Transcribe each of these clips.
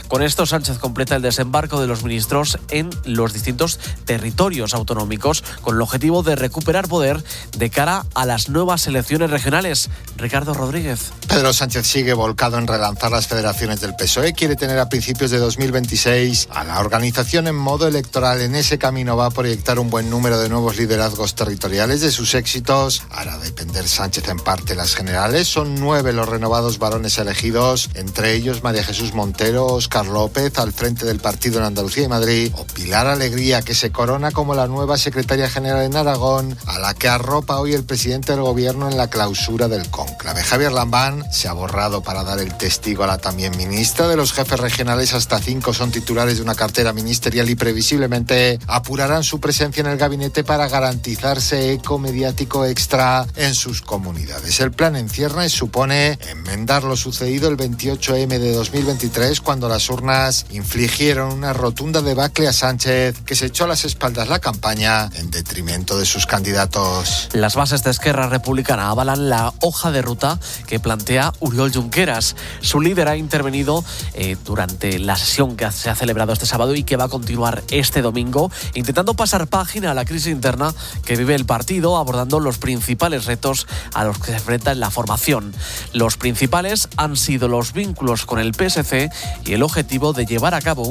Con esto, Sánchez completa el desembarco de los ministros en los distintos territorios autonómicos con el objetivo de recuperar poder de cara a las nuevas elecciones regionales. Ricardo Rodríguez. Pedro Sánchez sigue volcado en relanzar las federaciones del PSOE. Quiere tener a principios de 2026 a la organización en modo electoral. En ese camino va a proyectar un buen número de nuevos liderazgos territoriales. De sus éxitos hará depender Sánchez en parte las generales. Son 9 los renovados varones elegidos, entre ellos María Jesús Montero, Óscar López al frente del partido en Andalucía y Madrid, o Pilar Alegría, que se corona como la nueva secretaria general en Aragón, a la que arropa hoy el presidente del gobierno en la clausura del cónclave. Javier Lambán se ha borrado para dar el testigo a la también ministra. De los jefes regionales, hasta 5 son titulares de una cartera ministerial y previsiblemente apurarán su presencia en el gabinete para garantizarse eco mediático extra en sus comunidades. El plan en ciernes supone enmendar lo sucedido el 28M de 2023, cuando las urnas infligieron una rotunda debacle a Sánchez, que se echó a las espaldas la campaña en detrimento de sus candidatos. Las bases de Esquerra Republicana avalan la hoja de ruta que plantea Oriol Junqueras. Su líder ha intervenido durante la sesión que se ha celebrado este sábado y que va a continuar este domingo, intentando pasar página a la crisis interna que vive el partido, abordando los principales retos a los que se enfrenta en la formación. Los principales han sido los vínculos con el PSC y el objetivo de llevar a cabo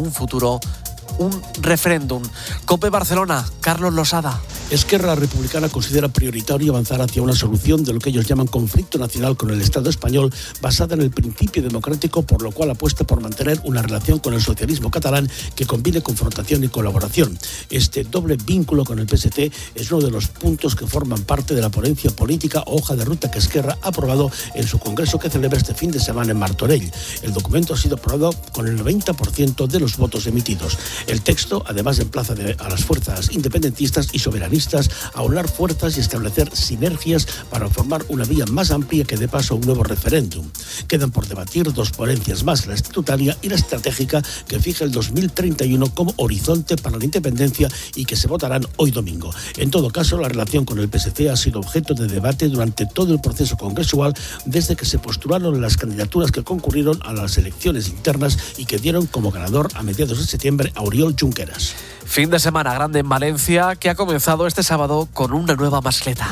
un referéndum. COPE Barcelona, Carlos Losada. Esquerra Republicana considera prioritario avanzar hacia una solución de lo que ellos llaman conflicto nacional con el Estado español, basada en el principio democrático, por lo cual apuesta por mantener una relación con el socialismo catalán que combine confrontación y colaboración. Este doble vínculo con el PSC es uno de los puntos que forman parte de la ponencia política o hoja de ruta que Esquerra ha aprobado en su congreso que celebra este fin de semana en Martorell. El documento ha sido aprobado con el 90% de los votos emitidos. El texto, además, emplaza a las fuerzas independentistas y soberanistas a aunar fuerzas y establecer sinergias para formar una vía más amplia que dé paso a un nuevo referéndum. Quedan por debatir 2 ponencias más, la estatutaria y la estratégica, que fija el 2031 como horizonte para la independencia y que se votarán hoy domingo. En todo caso, la relación con el PSC ha sido objeto de debate durante todo el proceso congresual, desde que se postularon las candidaturas que concurrieron a las elecciones internas y que dieron como ganador a mediados de septiembre a Oriol Junqueras. Fin de semana grande en Valencia, que ha comenzado este sábado con una nueva mascleta.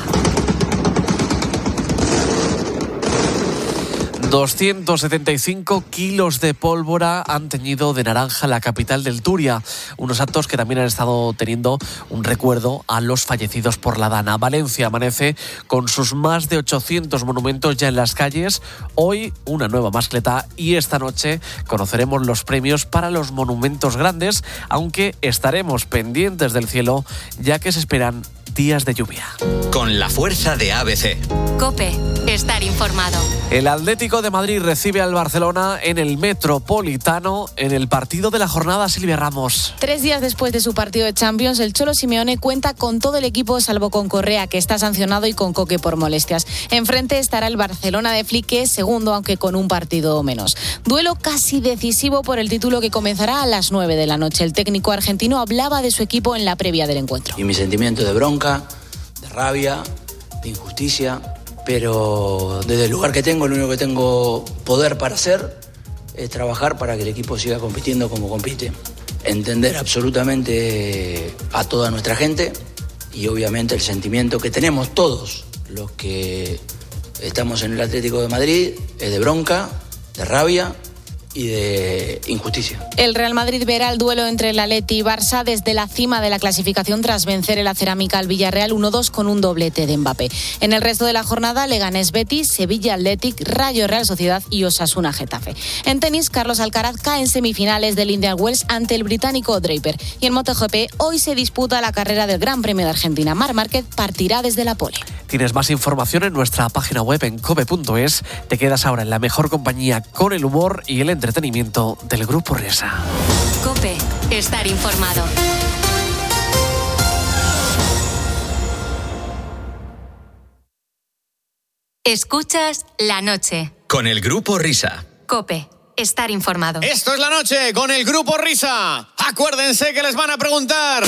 275 kilos de pólvora han teñido de naranja la capital del Turia. Unos actos que también han estado teniendo un recuerdo a los fallecidos por la Dana. Valencia amanece con sus más de 800 monumentos ya en las calles. Hoy una nueva mascleta y esta noche conoceremos los premios para los monumentos grandes, aunque estaremos pendientes del cielo ya que se esperan días de lluvia. Con la fuerza de ABC. COPE, estar informado. El Atlético de Madrid recibe al Barcelona en el Metropolitano en el partido de la jornada. Silvia Ramos. 3 días después de su partido de Champions, el Cholo Simeone cuenta con todo el equipo salvo con Correa, que está sancionado, y con Coque por molestias. Enfrente estará el Barcelona de Flick, que es segundo, aunque con un partido menos. Duelo casi decisivo por el título que comenzará a las 9 de la noche. El técnico argentino hablaba de su equipo en la previa del encuentro. Y mi sentimiento de bronca, de rabia, de injusticia, pero desde el lugar que tengo, lo único que tengo poder para hacer es trabajar para que el equipo siga compitiendo como compite. Entender absolutamente a toda nuestra gente y obviamente el sentimiento que tenemos todos los que estamos en el Atlético de Madrid es de bronca, de rabia y de injusticia. El Real Madrid verá el duelo entre el Atleti y Barça desde la cima de la clasificación tras vencer en la Cerámica al Villarreal 1-2 con un doblete de Mbappé. En el resto de la jornada, Leganés Betis, Sevilla Athletic, Rayo Real Sociedad y Osasuna Getafe. En tenis, Carlos Alcaraz cae en semifinales del Indian Wells ante el británico Draper. Y en MotoGP, hoy se disputa la carrera del Gran Premio de Argentina. Marc Márquez partirá desde la pole. Tienes más información en nuestra página web en cope.es. Te quedas ahora en la mejor compañía con el humor y el entretenimiento del Grupo Risa. COPE, estar informado. Escuchas La Noche. Con el Grupo Risa. COPE, estar informado. Esto es La Noche con el Grupo Risa. Acuérdense que les van a preguntar.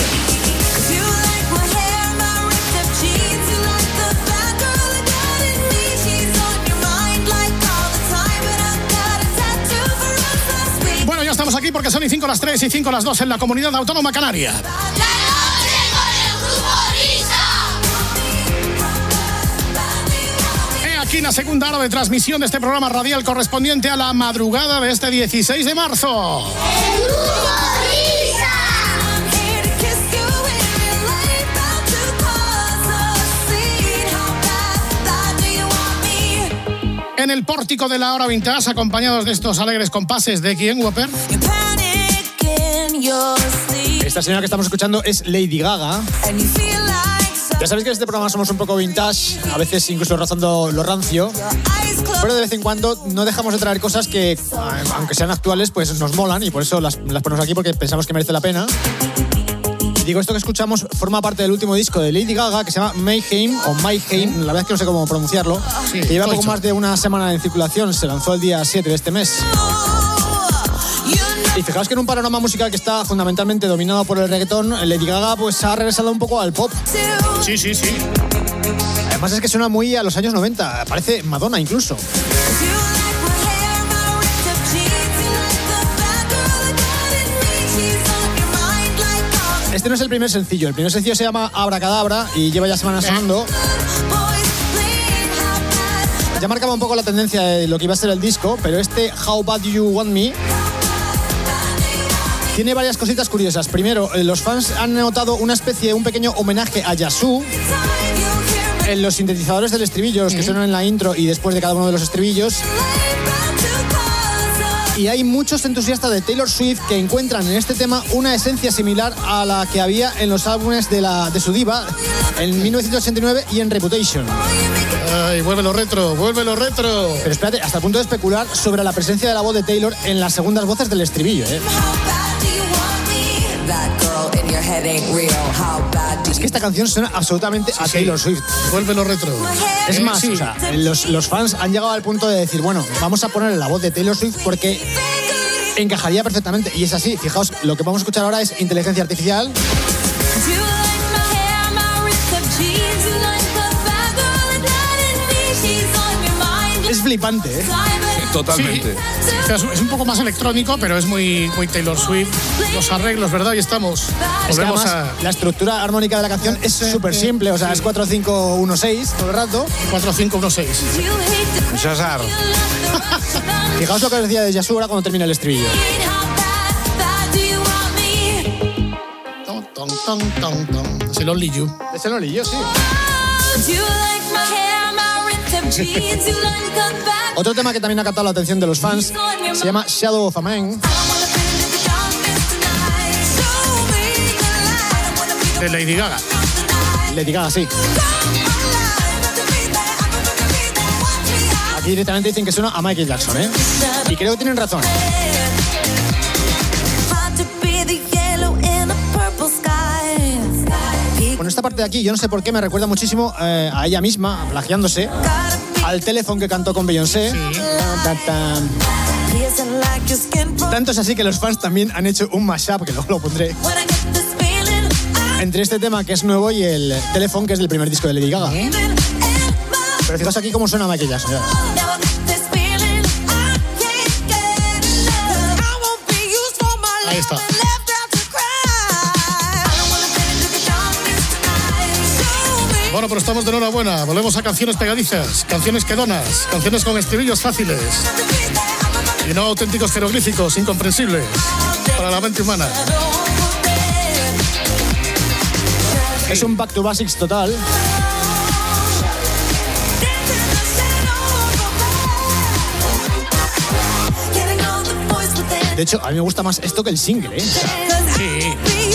ya estamos aquí porque son y 5 las 3 y 5 las 2 en la Comunidad Autónoma Canaria. Aquí en la segunda hora de transmisión de este programa radial correspondiente a la madrugada de este 16 de marzo. En el pórtico de la hora vintage, acompañados de estos alegres compases de quién, Whopper. Esta señora que estamos escuchando es Lady Gaga. Ya sabéis que en este programa somos un poco vintage, a veces incluso rozando lo rancio, pero de vez en cuando no dejamos de traer cosas que, aunque sean actuales, pues nos molan y por eso las ponemos aquí porque pensamos que merece la pena. Y digo, esto que escuchamos forma parte del último disco de Lady Gaga que se llama Mayhem, o Mayhem, la verdad es que no sé cómo pronunciarlo, sí, que lleva poco más de una semana en circulación, se lanzó el día 7 de este mes. Y fijaos que en un panorama musical que está fundamentalmente dominado por el reggaetón, Lady Gaga pues ha regresado un poco al pop. Sí. Además es que suena muy a los años 90, parece Madonna incluso. Este no es el primer sencillo se llama Abracadabra y lleva ya semanas sonando. Ya marcaba un poco la tendencia de lo que iba a ser el disco, pero este How Bad Do You Want Me tiene varias cositas curiosas. Primero, los fans han notado un pequeño homenaje a Yazoo en los sintetizadores del estribillo, los que suenan en la intro y después de cada uno de los estribillos. Y hay muchos entusiastas de Taylor Swift que encuentran en este tema una esencia similar a la que había en los álbumes de su diva en 1989 y en Reputation. Ay, vuélvelo retro. Pero espérate, hasta el punto de especular sobre la presencia de la voz de Taylor en las segundas voces del estribillo, ¿eh? Es que esta canción suena absolutamente a Taylor Swift. Vuélvelo retro. Es más, o sea, los fans han llegado al punto de decir, bueno, vamos a ponerle la voz de Taylor Swift porque encajaría perfectamente. Y es así, fijaos, lo que vamos a escuchar ahora es inteligencia artificial. Es flipante, ¿eh? Totalmente. Sí. Es un poco más electrónico, pero es muy Taylor Swift. Los arreglos, ¿verdad? Y estamos. Es que además, la estructura armónica de la canción es súper simple, o sea, es 4-5-1-6 todo el rato. 4-5-1-6. Shazar. Fijaos lo que decía de Yazoo ahora cuando termina el estribillo. Es el Only You. Es el Only You, sí. Otro tema que también ha captado la atención de los fans se llama Shadow of a Man. De Lady Gaga. Lady Gaga, sí. Aquí directamente dicen que suena a Michael Jackson, ¿eh? Y creo que tienen razón. Bueno, esta parte de aquí, yo no sé por qué, me recuerda muchísimo a ella misma, plagiándose, al Telephone que cantó con Beyoncé. Sí. Tanto es así que los fans también han hecho un mashup, que luego lo pondré, entre este tema que es nuevo y el Telephone, que es del primer disco de Lady Gaga. Pero fijaos aquí cómo suena Michael Jackson. Ahí está. Bueno, pero estamos de enhorabuena. Volvemos a canciones pegadizas, canciones quedonas, canciones con estribillos fáciles y no auténticos jeroglíficos incomprensibles para la mente humana. Es un back to basics total. De hecho, a mí me gusta más esto que el single, ¿eh? Sí.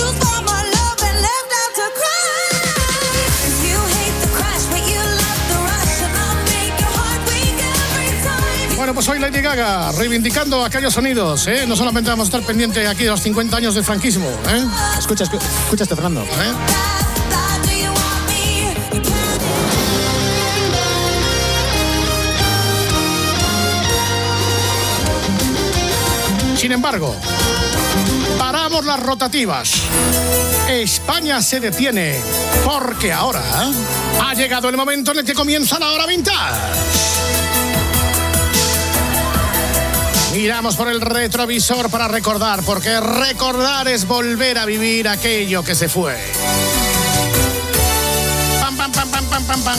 Bueno, pues hoy Lady Gaga, reivindicando aquellos sonidos, ¿eh? No solamente vamos a estar pendientes aquí de los 50 años del franquismo, ¿eh? Escucha este Fernando. Sin embargo, paramos las rotativas. España se detiene porque ahora ha llegado el momento en el que comienza la hora vintage. Miramos por el retrovisor para recordar, porque recordar es volver a vivir aquello que se fue. Pam, pam, pam, pam, pam, pam, pam.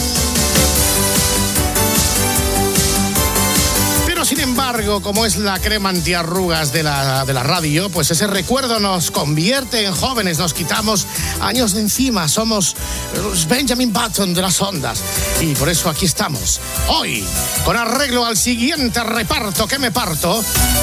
Pero sin embargo, como es la crema antiarrugas de la radio, pues ese recuerdo nos convierte en jóvenes, nos quitamos años de encima, somos los Benjamin Button de las ondas. Y por eso aquí estamos, hoy, con arreglo al siguiente reparto que me parto,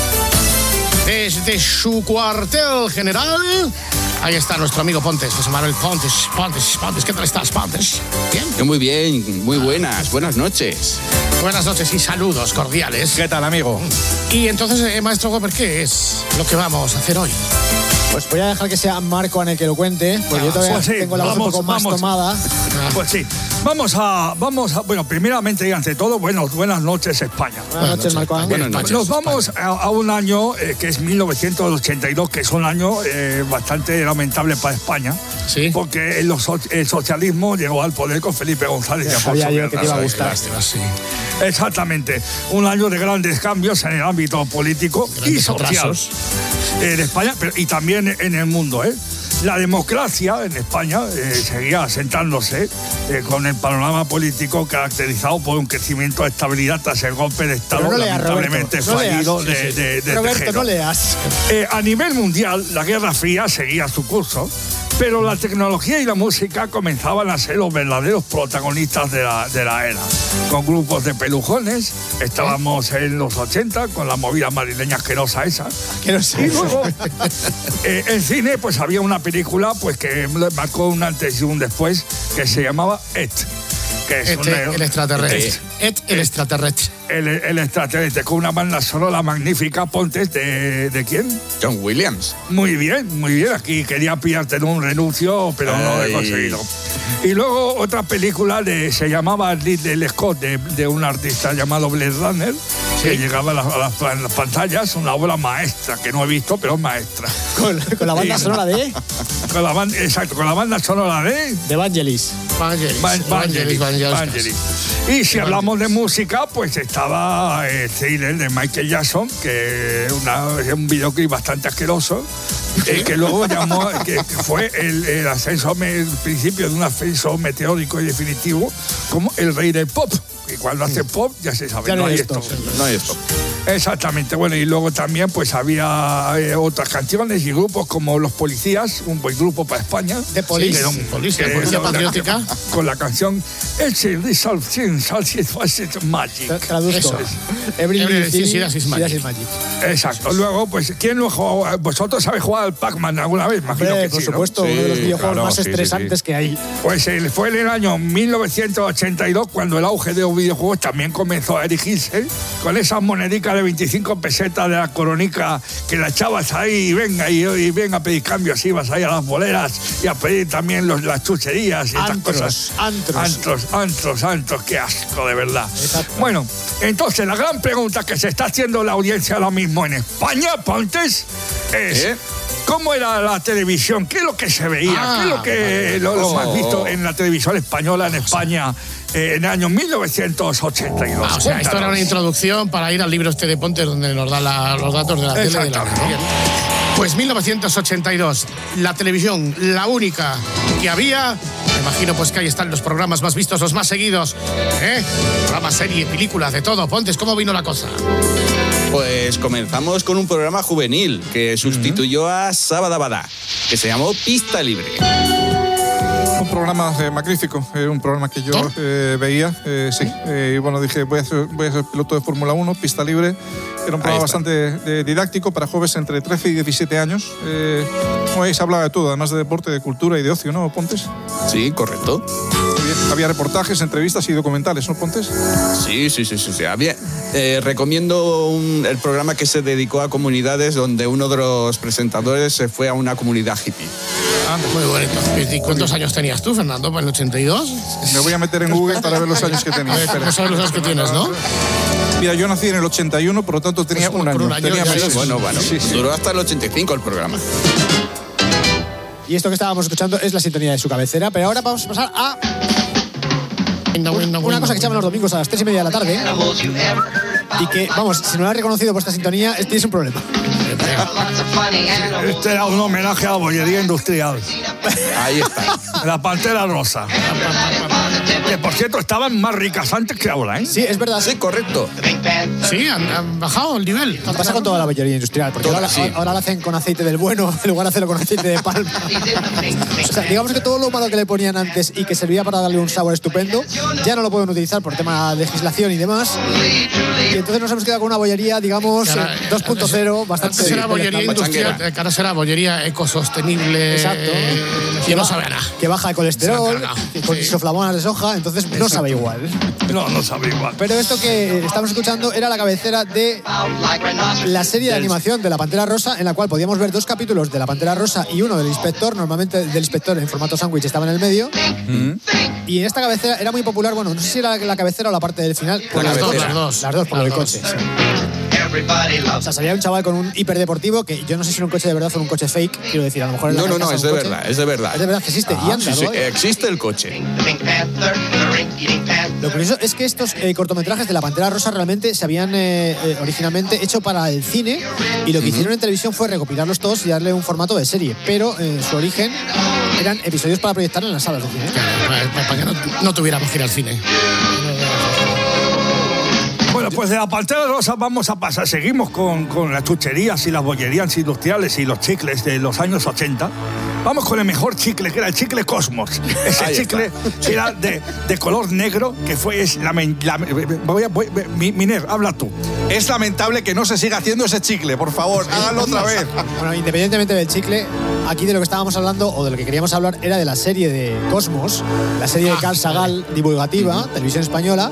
desde su cuartel general. Ahí está nuestro amigo Pontes, José Manuel Pontes. Pontes, ¿qué tal estás, Pontes? ¿Bien? Yo muy bien, muy buenas noches. Buenas noches y saludos cordiales. ¿Qué tal, amigo? Y entonces, maestro Weber, ¿qué es lo que vamos a hacer hoy? Pues voy a dejar que sea Marco en el que lo cuente, porque yo todavía tengo la voz un poco más tomada. Pues sí, vamos a, bueno, primeramente y ante todo, buenas noches, España. Buenas noches, Marco. Buenas noches. Nos vamos a un año que es 1982, que es un año bastante lamentable para España, ¿sí? Porque el socialismo llegó al poder con Felipe González. Ya sabía yo que te iba a gustar. Sí. Exactamente, un año de grandes cambios en el ámbito político y social de España, pero, y también en el mundo, La democracia en España seguía asentándose con el panorama político caracterizado por un crecimiento de estabilidad tras el golpe de Estado lamentablemente fallido de Roberto, Tejero. no leas. A nivel mundial, la Guerra Fría seguía su curso, pero la tecnología y la música comenzaban a ser los verdaderos protagonistas de la era. Con grupos de pelujones, estábamos en los 80 con la movida madrileña asquerosa esa. Y luego, en cine, pues había una película pues que marcó un antes y un después, que se llamaba ET. Que es el extraterrestre. El extraterrestre. El extraterrestre, con una banda sonora magnífica, Pontes, ¿de quién? John Williams. Muy bien. Aquí quería pillarte en un renuncio, pero no lo he conseguido. Y luego otra película se llamaba Ridley Scott, de un artista llamado Blade Runner, que llegaba a las pantallas, una obra maestra, que no he visto, pero maestra. Con la banda sonora de... Exacto, con la banda sonora de Vangelis. Vangelis. Y si hablamos de música, pues estaba Thriller de Michael Jackson, que es un videoclip bastante asqueroso, que luego que fue el ascenso, el principio de un ascenso meteórico y definitivo, como el rey del pop. Y cuando hace pop, ya se sabe, no hay esto. No hay esto. Exactamente, bueno, y luego también pues había otras canciones y grupos como Los Policías, un buen grupo para España. De Policía Patriótica. Con la canción It's Magic. Traduzco. Everything is Magic. Exacto. Luego, pues, ¿quién lo jugó? ¿Vosotros habéis jugado al Pac-Man alguna vez? Imagino que por sí, supuesto, ¿no? uno de los videojuegos más estresantes que hay. Pues fue en el año 1982 cuando el auge de los videojuegos también comenzó a erigirse con esas monedicas de 25 pesetas de la coronica que la echabas ahí y venga a pedir cambios, ibas ahí a las boleras y a pedir también las chucherías y estas cosas. Antros, qué asco, de verdad. Exacto. Bueno, entonces la gran pregunta que se está haciendo la audiencia ahora mismo en España, Pontes, es... ¿Cómo era la televisión? ¿Qué es lo que se veía? ¿Qué es lo más visto en la televisión española en España en el año 1982? O sea, esto era una introducción para ir al libro de Pontes, donde nos da los datos de la tele. Pues 1982, la televisión, la única que había. Me imagino pues que ahí están los programas más vistos, los más seguidos. Programas, series, películas, de todo. Pontes, ¿cómo vino la cosa? Pues comenzamos con un programa juvenil que sustituyó a Sabadabada, que se llamó Pista Libre. Un programa magnífico, un programa que yo veía, y bueno, dije, voy a ser piloto de Fórmula 1, Pista Libre. Era un programa bastante didáctico para jóvenes entre 13 y 17 años. Como veis, hablaba de todo, además de deporte, de cultura y de ocio, ¿no, Pontes? Sí, correcto. Había reportajes, entrevistas y documentales, ¿no, Pontes? Sí. Había, recomiendo el programa que se dedicó a comunidades, donde uno de los presentadores se fue a una comunidad hippie. Muy bonito. ¿Y cuántos años tenías tú, Fernando, en el 82? Me voy a meter en Google para ver los años que tenía. No sabes los años que tienes, ¿no? Mira, yo nací en el 81, por lo tanto tenía un año. Bueno. Sí. Duró hasta el 85 el programa. Y esto que estábamos escuchando es la sintonía de su cabecera, pero ahora vamos a pasar a... una cosa que echaban los domingos a las 3:30 de la tarde. y que, vamos, si no lo has reconocido por esta sintonía, tienes un problema. Este era un homenaje a la bollería industrial. Ahí está. La Pantera Rosa. Que, por cierto, estaban más ricas antes que ahora, ¿eh? Sí, es verdad. Sí, correcto. Sí, han bajado el nivel. Pasa con toda la bollería industrial, porque ahora la hacen con aceite del bueno, en lugar de hacerlo con aceite de palma. O sea, digamos que todo lo malo que le ponían antes y que servía para darle un sabor estupendo, ya no lo pueden utilizar por tema de legislación y demás. Y entonces nos hemos quedado con una bollería, digamos, 2.0, bastante... Antes era bollería industrial, que ahora será bollería ecosostenible. Exacto. Que no sabe a nada. Que baja el colesterol, con isoflavonas de soja, entonces no sabe igual. No sabe igual. Pero esto que estamos escuchando era la cabecera de la serie de animación de La Pantera Rosa, en la cual podíamos ver 2 capítulos de La Pantera Rosa y uno del inspector. Normalmente del inspector en formato sándwich estaba en el medio. Y en esta cabecera era muy popular, bueno, no sé si era la cabecera o la parte del final. Las dos, por lo del coche. Sí. O sea, salía un chaval con un hiperdeportivo que yo no sé si era un coche de verdad o un coche fake, quiero decir, a lo mejor... No, es de verdad, es de verdad. Es de verdad que existe y anda, sí, ¿no? existe el coche. Lo curioso es que estos cortometrajes de La Pantera Rosa realmente se habían originalmente hecho para el cine, y lo que hicieron en televisión fue recopilarlos todos y darle un formato de serie, pero su origen eran episodios para proyectar en las salas de cine. Claro, para que no tuviéramos que ir al cine. Bueno, pues de La Pantera Rosa vamos a pasar. Seguimos con las chucherías y las bollerías industriales y los chicles de los años 80. Vamos con el mejor chicle, que era el chicle Cosmos. Ese chicle que era de color negro, que fue... Miner, habla tú. Es lamentable que no se siga haciendo ese chicle, por favor, háganlo otra vez. Bueno, independientemente del chicle, aquí de lo que estábamos hablando, o de lo que queríamos hablar, era de la serie de Cosmos, la serie de Carl Sagan divulgativa, televisión española,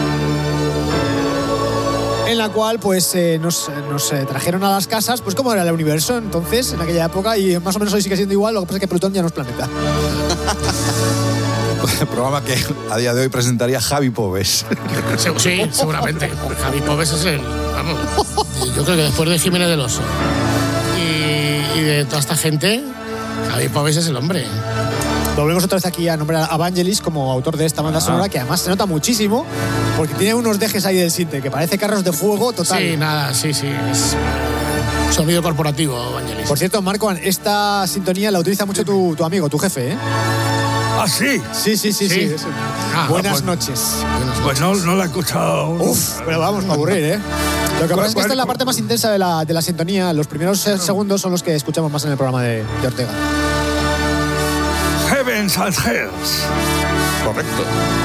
en la cual pues nos trajeron a las casas pues cómo era el universo entonces, en aquella época, y más o menos hoy sigue siendo igual, lo que pasa es que Plutón ya no es planeta. El programa que a día de hoy presentaría Javi Pobes. Sí, seguramente. Javi Pobes es el... Vamos, yo creo que después de Jiménez del Oso y de toda esta gente, Javi Pobes es el hombre. Volvemos otra vez aquí a nombrar a Vangelis como autor de esta banda sonora, que además se nota muchísimo porque tiene unos dejes ahí del sinte que parece carros de fuego total. Sí, nada, sí. Es sonido corporativo, Vangelis. Por cierto, Marco, esta sintonía la utiliza mucho tu amigo, tu jefe, ¿eh? ¿Ah, sí? Sí. Buenas noches. Pues no la he escuchado. Uf, pero vamos a aburrir, ¿eh? Lo que pasa es que esta es la parte más intensa de la sintonía. Los primeros segundos son los que escuchamos más en el programa de Ortega. Heavens and Hells. Correcto.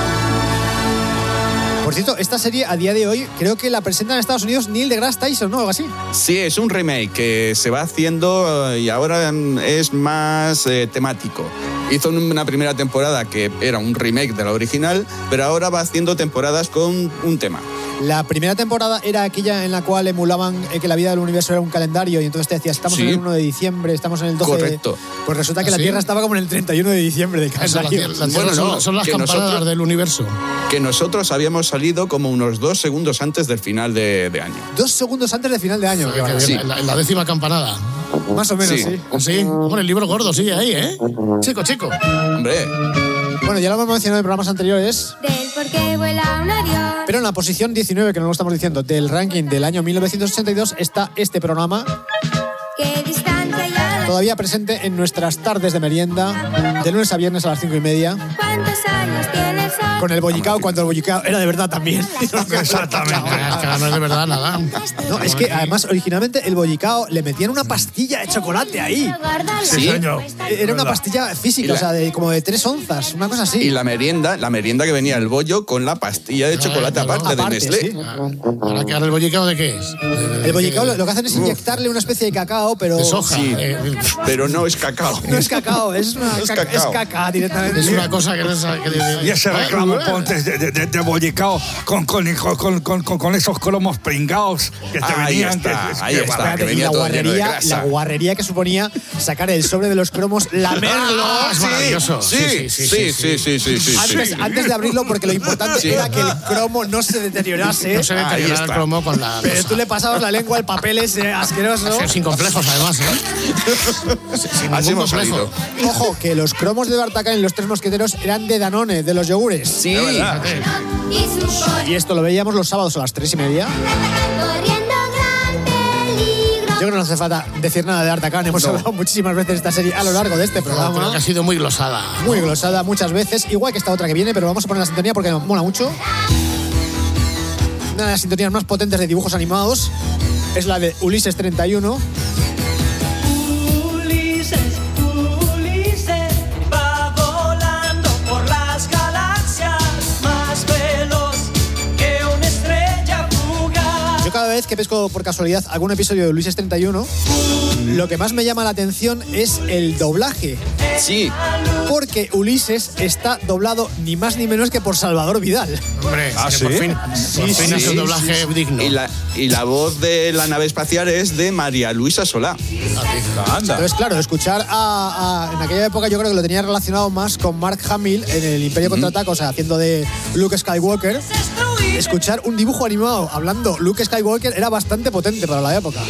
Por cierto, esta serie a día de hoy creo que la presentan en Estados Unidos Neil deGrasse Tyson, ¿no? Algo así. Sí, es un remake que se va haciendo y ahora es más temático. Hizo una primera temporada que era un remake de la original, pero ahora va haciendo temporadas con un tema. La primera temporada era aquella en la cual emulaban que la vida del universo era un calendario y entonces te decía, estamos en el 1 de diciembre, estamos en el 12. Correcto. Pues resulta que la Tierra estaba como en el 31 de diciembre de calendario. Son las campanadas del universo. Que nosotros habíamos salido como unos 2 segundos antes del final de año. 2 segundos antes del final de año. Sí. La 10ª campanada. Más o menos, sí. Sí. Hombre, el libro gordo sigue ahí, ¿eh? Chico. Hombre. Bueno, ya lo hemos mencionado en programas anteriores. Del por qué vuela un avión. Pero en la posición 19, que no lo estamos diciendo, del ranking del año 1982 está este programa. ¿Qué distancia ya? Todavía presente en nuestras tardes de merienda, de lunes a viernes a las 5:30. ¿Cuántos años tiene el sol? Con el bollicao, cuando el bollicao era de verdad también. Exactamente. Que no es de verdad nada. No, es que además originalmente el bollicao le metían una pastilla de chocolate ahí. Sí, señor. Era una pastilla física, o sea, como de 3 onzas, una cosa así. Y la merienda que venía el bollo con la pastilla de chocolate aparte de Nestlé. Sí. ¿Ahora el bollicao de qué es? El bollicao lo que hacen es inyectarle una especie de cacao, pero... De soja. Sí, pero no es cacao. No es cacao, es caca directamente. Es una cosa que no es... Y ese reclamo ponte de bollicao con esos cromos pringados que te venían. Ahí está, que venía todo lleno de grasa. La guarrería que suponía sacar el sobre de los cromos, lamerlo. Es maravilloso. Sí. Antes de abrirlo, porque lo importante era que el cromo no se deteriorase. No se deteriorara el cromo con la... Pero tú le pasabas la lengua al papel ese asqueroso. Sin complejos, además, ¿eh? Sin Así ningún hemos complejo. salido. Ojo, que los cromos de D'Artagnan y los tres mosqueteros eran de Danone, de los yogures. Sí, Y esto lo veíamos los sábados a las 3:30. Yo creo que no hace falta decir nada de D'Artagnan. Hemos hablado muchísimas veces de esta serie a lo largo de este Pero programa. que ha sido muy glosada. Muy glosada muchas veces, igual que esta otra que viene, pero vamos a poner la sintonía porque nos mola mucho. Una de las sintonías más potentes de dibujos animados es la de Ulises 31. Ulises va volando por las galaxias, más veloz que una estrella fugaz. Yo cada vez que pesco por casualidad algún episodio de Ulises 31, lo que más me llama la atención es el doblaje. Sí. Porque Ulises está doblado ni más ni menos que por Salvador Vidal. Hombre, ¿Ah, que sí? por fin es un doblaje digno. Y la voz de la nave espacial es de María Luisa Solá. Entonces, claro, escuchar en aquella época yo creo que lo tenía relacionado más con Mark Hamill en el Imperio Contraataca, o sea, haciendo de Luke Skywalker. Escuchar un dibujo animado hablando Luke Skywalker era bastante potente para la época.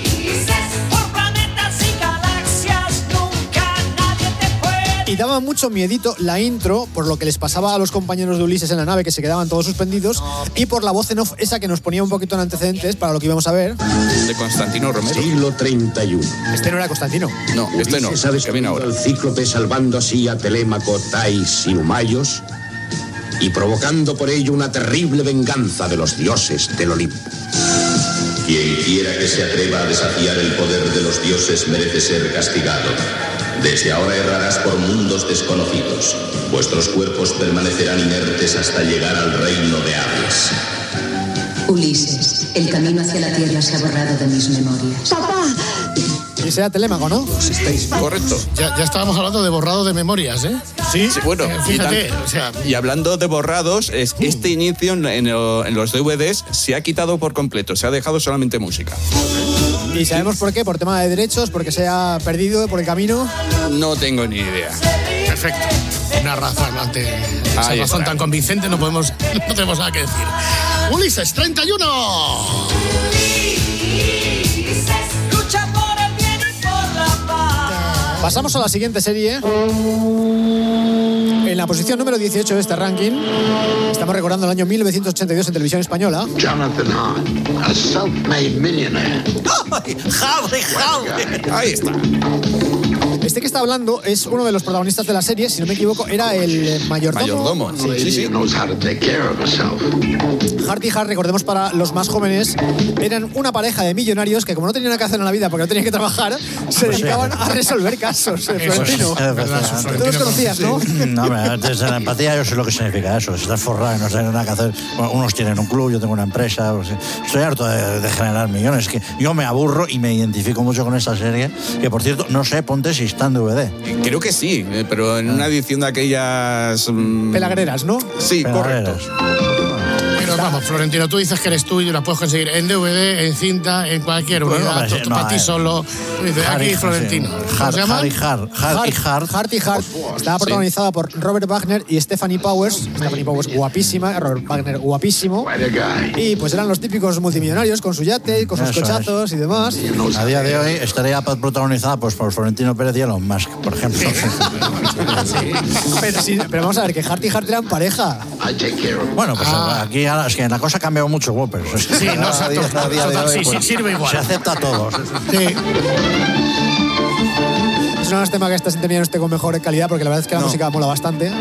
Y daba mucho miedito la intro por lo que les pasaba a los compañeros de Ulises en la nave, que se quedaban todos suspendidos, y por la voz en off esa que nos ponía un poquito en antecedentes para lo que íbamos a ver. De Constantino Romero. Siglo 31. Este no era Constantino. No, este no. ¿Sabes Que viene ahora. el cíclope salvando así a Telémaco, Tais y Humayos? Y provocando por ello una terrible venganza de los dioses del Olimpo. Quien quiera que se atreva a desafiar el poder de los dioses merece ser castigado. Desde ahora errarás por mundos desconocidos. Vuestros cuerpos permanecerán inertes hasta llegar al reino de Hades. Ulises, el camino hacia la Tierra se ha borrado de mis memorias. ¡Papá! Y sea Telémaco, ¿no? Correcto. Ya estábamos hablando de borrado de memorias, ¿eh? Sí, bueno. Fíjate, y hablando de borrados, este inicio en los DVDs se ha quitado por completo. Se ha dejado solamente música. ¿Y sabemos por qué? ¿Por tema de derechos? ¿Porque se ha perdido por el camino? No tengo ni idea. Perfecto. Una razón ante esa Ahí razón está. tan convincente no tenemos nada que decir. Ulises 31. Lucha por el bien y por la paz. Pasamos a la siguiente serie. En la posición número 18 de este ranking, estamos recordando el año 1982 en televisión española. Jonathan Hahn, a self-made millionaire. Ahí está. Este que está hablando es uno de los protagonistas de la serie, si no me equivoco, era el mayordomo. Sí. Knows how to take care of herself. Hart y Hart, recordemos para los más jóvenes, eran una pareja de millonarios que como no tenían nada que hacer en la vida porque no tenían que trabajar, se dedicaban a resolver casos. Florentino. Tú los conocías, ¿no? No, hombre, desde la empatía yo sé lo que significa eso. Si estás forrado y no tienes nada que hacer. Bueno, unos tienen un club, yo tengo una empresa. Pues, estoy harto de generar millones. Que yo me aburro y me identifico mucho con esta serie. Que, por cierto, no sé, ponte si está en DVD. Creo que sí, pero en una edición de aquellas... Pelagreras, ¿no? Sí, correcto. Pero vamos, Florentino, tú dices que eres tú y la puedes conseguir en DVD, en cinta, en cualquier unidad, para ti solo. Dices, aquí Florentino. ¿Cómo se llama? Hart y Hart. Estaba protagonizada por Robert Wagner y Stephanie Powers. Stephanie Powers guapísima, Robert Wagner guapísimo. Y pues eran los típicos multimillonarios con su yate, con sus Eso cochazos y demás. A día de hoy estaría protagonizada pues, por Florentino Pérez y Elon Musk, por ejemplo. Pero vamos a ver, que Hart y Hart eran pareja. Bueno, pues aquí ahora es que la cosa ha cambiado mucho, Whopper. Sí, no, exacto. Sí, sirve igual. Se acepta a todos. Sí. Es una lástima que esta sintonía no esté con mejor calidad porque la verdad es que la música mola bastante.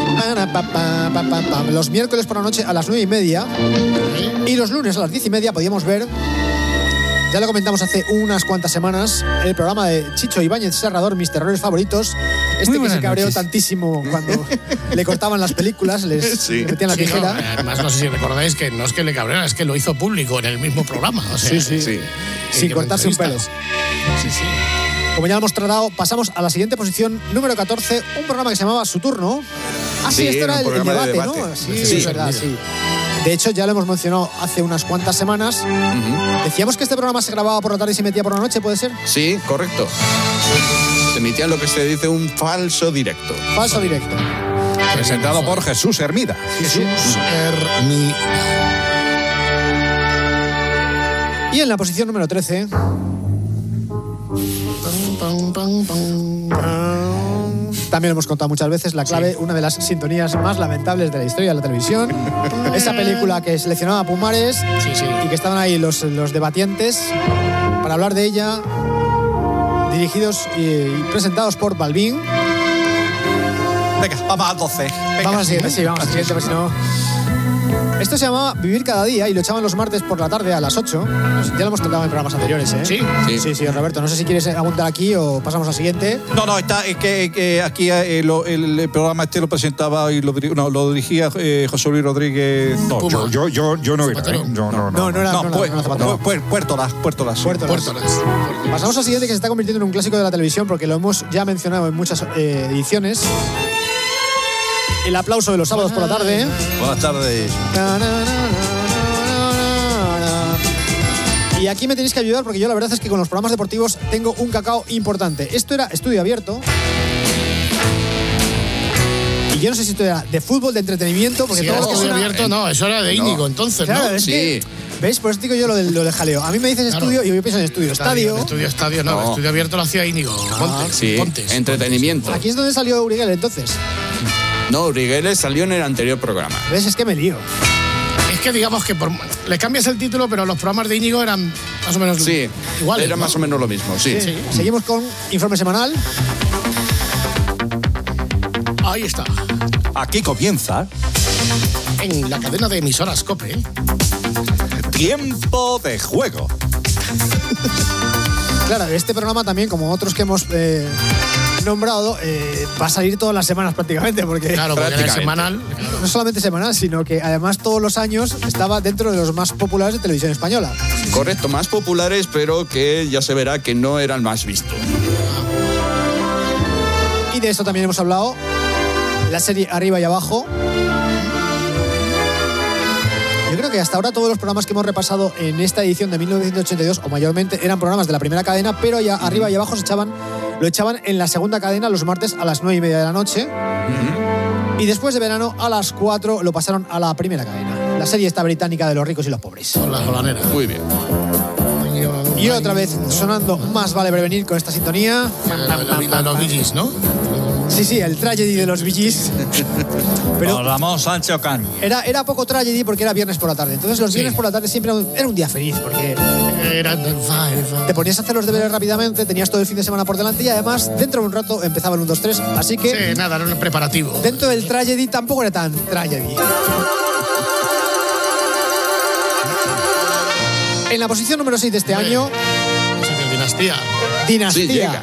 Los miércoles por la noche a las 9:30 y los lunes a las 10:30 podíamos ver, ya lo comentamos hace unas cuantas semanas, el programa de Chicho Ibáñez Serrador, mis terrores favoritos. Que se cabreó tantísimo cuando le cortaban las películas, le metían la tijera. No, además, no sé si recordáis que no es que le cabreara, es que lo hizo público en el mismo programa. O sea, sí. Sin cortarse un pelo. Sí. Como ya lo hemos tratado, pasamos a la siguiente posición, número 14, un programa que se llamaba Su Turno. Sí, esto era el debate, ¿no? Sí, es verdad, sí. De hecho, ya lo hemos mencionado hace unas cuantas semanas. Decíamos que este programa se grababa por la tarde y se metía por la noche, ¿puede ser? Sí, correcto. Se emitía lo que se dice un falso directo. Falso directo. Presentado por Jesús Hermida. Jesús Hermida. Y en la posición número 13... También lo hemos contado muchas veces, La Clave, una de las sintonías más lamentables de la historia de la televisión. Esa película que seleccionaba Pumares y que estaban ahí los debatientes para hablar de ella, dirigidos y presentados por Balbín. Venga, vamos al 12. Venga. Vamos al siguiente, vamos al siguiente, porque si no... Esto se llamaba Vivir cada día y lo echaban los martes por la tarde a las 8. Ya lo hemos tocado en programas anteriores, ¿eh? Sí, Roberto. No sé si quieres apuntar aquí o pasamos al siguiente. No, es que aquí el programa lo presentaba y lo dirigía José Luis Rodríguez. No, yo no era. Puerto Las. Pasamos al siguiente, que se está convirtiendo en un clásico de la televisión porque lo hemos ya mencionado en muchas ediciones. El aplauso de los sábados por la tarde. Buenas tardes. Y aquí me tenéis que ayudar porque yo la verdad es que con los programas deportivos tengo un cacao importante. Esto era Estudio Abierto. Y yo no sé si esto era de fútbol, de entretenimiento, porque todo Estudio Abierto no, eso era de Íñigo, entonces, claro, ¿no? Es que, ¿ves? Por eso digo yo lo de jaleo. A mí me dices estudio y yo pienso en estudio. Estadio. Estadio, no. Estudio Abierto lo hacía Íñigo. Pontes. Entretenimiento. Aquí es donde salió Uriguel entonces. No, Urigueles salió en el anterior programa. ¿Ves? Es que me lío. Es que digamos que le cambias el título, pero los programas de Íñigo eran más o menos iguales. Era más o menos lo mismo, sí. Seguimos con Informe Semanal. Ahí está. Aquí comienza. En la cadena de emisoras COPE. Tiempo de juego. Claro, este programa también, como otros que hemos nombrado, va a salir todas las semanas prácticamente, porque era semanal. No solamente semanal, sino que además todos los años estaba dentro de los más populares de televisión española. Correcto, más populares, pero que ya se verá que no era el más visto. Y de esto también hemos hablado, la serie Arriba y Abajo. Yo creo que hasta ahora todos los programas que hemos repasado en esta edición de 1982, o mayormente, eran programas de la primera cadena, pero ya Arriba y Abajo lo echaban en la segunda cadena los martes a las 9:30 de la noche. Y después de verano, a las 4 lo pasaron a la primera cadena. La serie esta británica de los ricos y los pobres. Con la jolanera. Muy bien. Y otra vez sonando Más vale prevenir con esta sintonía. Los Bee Gees, ¿no? Sí, el tragedy de los Bee Gees. Pero Ramón Sánchez Ocán. Era poco tragedy porque era viernes por la tarde. Entonces los viernes por la tarde siempre era un día feliz porque te ponías a hacer los deberes rápidamente, tenías todo el fin de semana por delante y además dentro de un rato empezaba el 1, 2, 3. Así que... Sí, nada, era un preparativo. Dentro del tragedy tampoco era tan tragedy. En la posición número 6 de este año... Dinastía. Sí, llega.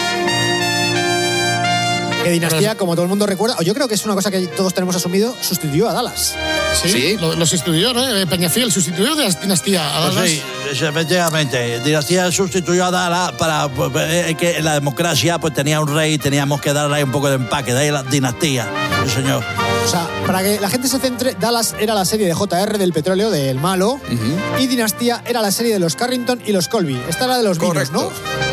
Que Dinastía, como todo el mundo recuerda, o yo creo que es una cosa que todos tenemos asumido, sustituyó a Dallas. Sí. Lo sustituyó, ¿no? Peñafiel sustituyó de Dinastía a Dallas. Sí, efectivamente. Dinastía sustituyó a Dallas para que la democracia pues tenía un rey, teníamos que darle ahí un poco de empaque. De ahí la Dinastía, sí, señor. O sea, para que la gente se centre, Dallas era la serie de JR del petróleo, del malo, y Dinastía era la serie de los Carrington y los Colby. Esta era de los vinos, ¿no?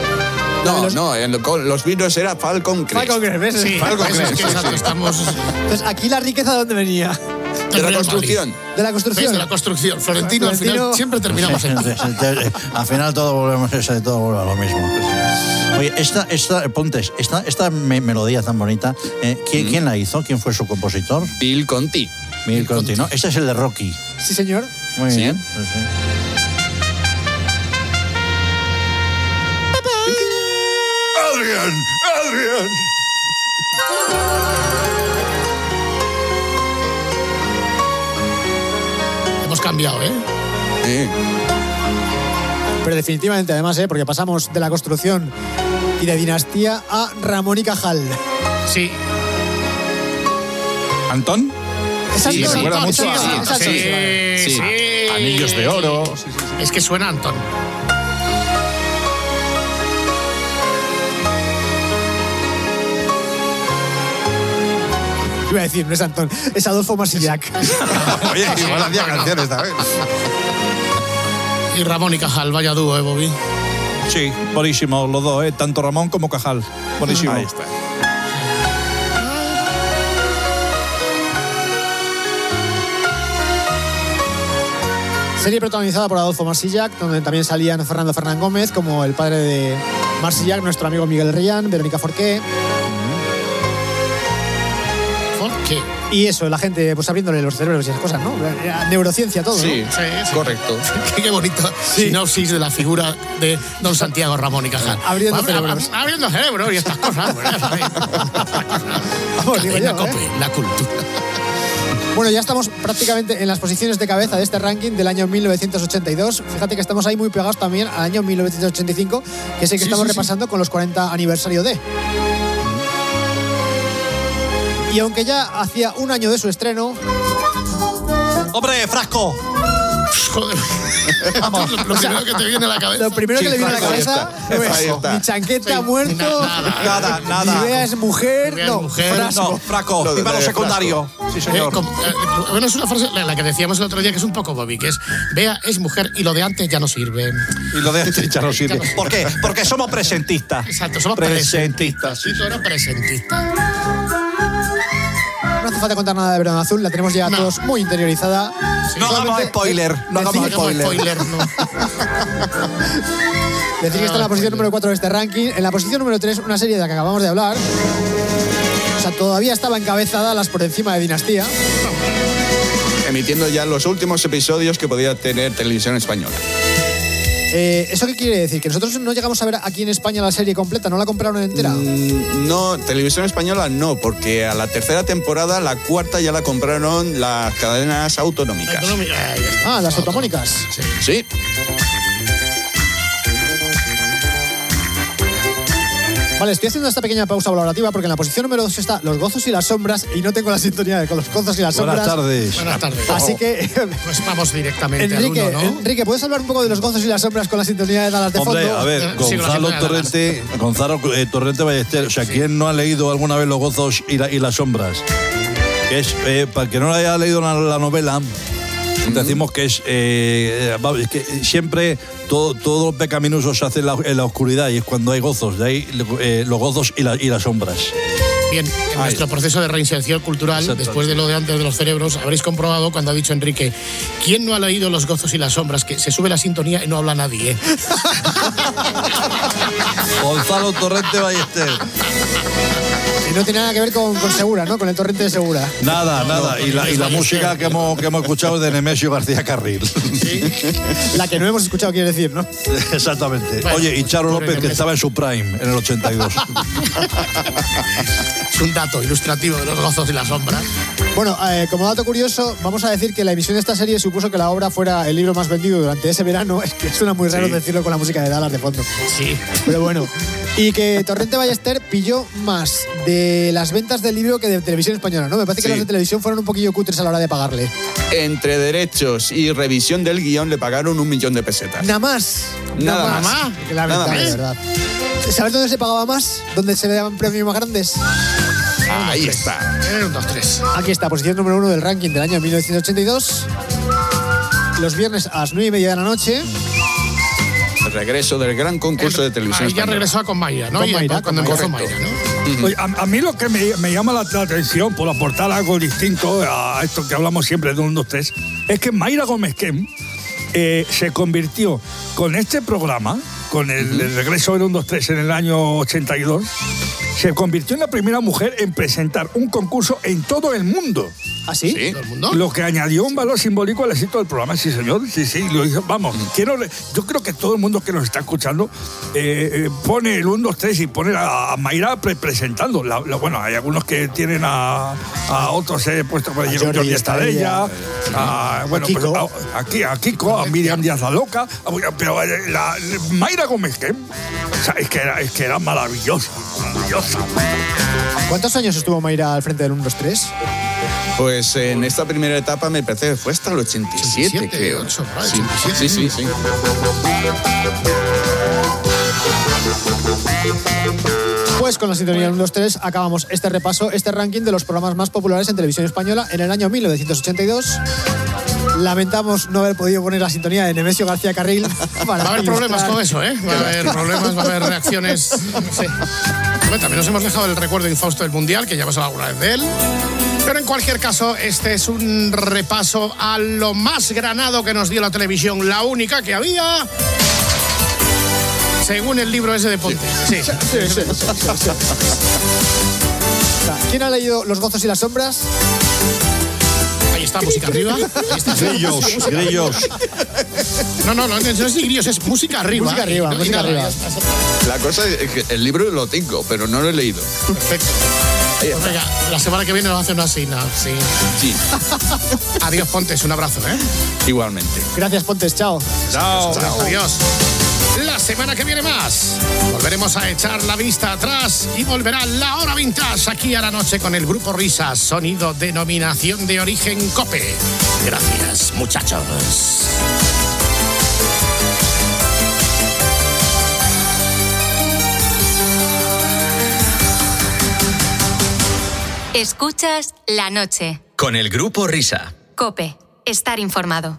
Los vinos era Falcon Crest. Falcon Crest, ¿ves? Sí, Falcon Crest. Entonces, aquí la riqueza, ¿de dónde venía? De la construcción. De la construcción. De la construcción. Florentino, al final siempre terminamos en... Al final todo vuelve a lo mismo. Oye, esta melodía tan bonita, ¿quién la hizo? ¿Quién fue su compositor? Bill Conti. Bill Conti, ¿no? Este es el de Rocky. Sí, señor. Muy bien. Sí. Adrián. Hemos cambiado, ¿eh? Sí. Pero definitivamente, además, porque pasamos de la construcción y de Dinastía a Ramón y Cajal. Sí. ¿Antón? Sí, me recuerda mucho Sí. Anillos de oro. Es que suena Antón. Iba a decir, no es Antón, es Adolfo Masillac. Oye, igual hacía canciones también. Y Ramón y Cajal, vaya dúo, Bobby. Sí, buenísimo los dos, tanto Ramón como Cajal. Buenísimo. Ahí está. Serie protagonizada por Adolfo Masillac, donde también salían Fernando Fernán Gómez como el padre Marsillac, nuestro amigo Miguel Reyán, Verónica Forqué. ¿Forqué? Y eso, la gente pues abriéndole los cerebros y esas cosas, ¿no? Neurociencia todo, sí, ¿no? Sí, correcto. Qué bonito sinopsis de la figura de don Santiago Ramón y Cajal. Abriendo cerebros. Abriendo cerebros y estas cosas. Vamos, digo yo, la cultura. Bueno, ya estamos prácticamente en las posiciones de cabeza de este ranking del año 1982. Fíjate que estamos ahí muy pegados también al año 1985, que es el que estamos repasando con los 40 aniversario de. Y aunque ya hacía un año de su estreno... ¡Hombre, Frasco! Joder. Vamos, lo primero que te viene a la cabeza. Lo primero que le viene a la cabeza es mi chanqueta ha muerto, Nada. mi idea es mujer, Frasco, viva lo secundario. Sí, señor. Bueno, es una frase la que decíamos el otro día que es un poco Bobby, que es Bea es mujer y lo de antes ya no sirve. Y lo de antes ya no sirve. ¿Por qué? Porque somos presentistas. Exacto, somos presentistas. Sí, tú eres presentista. No hace falta contar nada de Verano Azul, la tenemos ya todos muy interiorizada. No hagamos spoiler. No hagamos spoiler. Decir que está en la posición número 4 de este ranking. En la posición número 3, una serie de la que acabamos de hablar. O sea, todavía estaba encabezada las por encima de Dinastía. Emitiendo ya los últimos episodios que podía tener Televisión Española. ¿Eso qué quiere decir? ¿Que nosotros no llegamos a ver aquí en España la serie completa? ¿No la compraron entera? No, Televisión Española no, porque a la tercera temporada, la cuarta ya la compraron las cadenas autonómicas. Las autonómicas. Sí. Vale, estoy haciendo esta pequeña pausa valorativa porque en la posición número 2 está Los Gozos y las Sombras y no tengo la sintonía con Los Gozos y las Sombras. Buenas tardes. Así que... Pues vamos directamente Enrique, al uno, ¿no? Enrique, ¿puedes hablar un poco de Los Gozos y las Sombras con la sintonía de Dallas de fondo? Hombre, a ver, Gonzalo Torrente Ballester, o sea, ¿quién no ha leído alguna vez Los Gozos y las Sombras? Que es, para el que no haya leído la novela... Decimos que es que siempre todo pecaminoso se hace en la oscuridad y es cuando hay gozos, de ahí los gozos y las sombras. Bien, en nuestro proceso de reinserción cultural, después de lo de antes de los cerebros, habréis comprobado cuando ha dicho Enrique, ¿quién no ha leído Los Gozos y las Sombras? Que se sube la sintonía y no habla nadie, ¿eh? Gonzalo Torrente Ballester. Y no tiene nada que ver con Segura, ¿no? Con el Torrente de Segura. Nada. Y la música que hemos escuchado es de Nemesio García Carril. ¿Sí? La que no hemos escuchado, quiere decir, ¿no? Exactamente. Bueno, oye, y Charo López, que estaba en su prime en el 82. Es un dato ilustrativo de Los Gozos y las Sombras. Bueno, como dato curioso, vamos a decir que la emisión de esta serie supuso que la obra fuera el libro más vendido durante ese verano. Es que suena muy raro decirlo con la música de Dallas de fondo. Sí. Pero bueno. Y que Torrente Ballester pilló más de las ventas del libro que de Televisión Española, ¿no? Me parece que los de televisión fueron un poquillo cutres a la hora de pagarle. Entre derechos y revisión del guión le pagaron 1 millón de pesetas. Nada más. Nada más. Que la verdad, de verdad. ¿Sabes dónde se pagaba más? ¿Dónde se daban premios más grandes? Ahí está. 1, 2, 3. Aquí está, posición número 1 del ranking del año 1982. Los viernes a las 9:30 de la noche. El regreso del gran concurso de televisión ya regresó con Mayra, ¿no? Cuando empezó Mayra, ¿no? Oye, a mí lo que me llama la atención por aportar algo distinto a esto que hablamos siempre de 1, 2, 3 es que Mayra Gómez Kem se convirtió con este programa, con el regreso del 1, 2, 3 en el año 82, se convirtió en la primera mujer en presentar un concurso en todo el mundo. ¿Ah, sí? ¿Todo el mundo? Lo que añadió un valor simbólico al éxito del programa, sí, señor. Sí, lo hizo. Vamos, yo creo que todo el mundo que nos está escuchando pone el 1, 2, 3 y pone a Mayra presentando. Bueno, hay algunos que tienen a otros puesto por allí, Jordi Estadella, bueno, Kiko. Pues, a Kiko, a Miriam Díaz la Loca, pero Mayra Gómez, o sea, es que era maravillosa. ¿Cuántos años estuvo Mayra al frente del 1, 2, 3? Pues en esta primera etapa me parece que fue hasta el 87, creo. 8, Sí. Pues con la sintonía 1, 2, 3 acabamos este repaso, este ranking de los programas más populares en televisión española en el año 1982. Lamentamos no haber podido poner la sintonía de Nemesio García Carril. Va a haber problemas con eso, ¿eh? Va a haber problemas, va a haber reacciones. No sé. Bueno, también nos hemos dejado el recuerdo infausto del Mundial, que ya hemos hablado alguna vez de él. Pero en cualquier caso, este es un repaso a lo más granado que nos dio la televisión, la única que había. Según el libro ese de Ponte. Sí. ¿Quién ha leído Los gozos y las sombras? Ahí está, música arriba. Grillos. No es grillos, es música arriba. Música arriba. La cosa es que el libro lo tengo, pero no lo he leído. Perfecto. Pues venga, la semana que viene nos hacen una asignación. Sí. Adiós, Pontes, un abrazo, ¿eh? Igualmente. Gracias, Pontes, chao. Adiós. La semana que viene más. Volveremos a echar la vista atrás y volverá la hora vintage aquí a la noche con el Grupo Risa, sonido denominación de origen COPE. Gracias, muchachos. Escuchas La Noche. Con el Grupo Risa. COPE. Estar informado.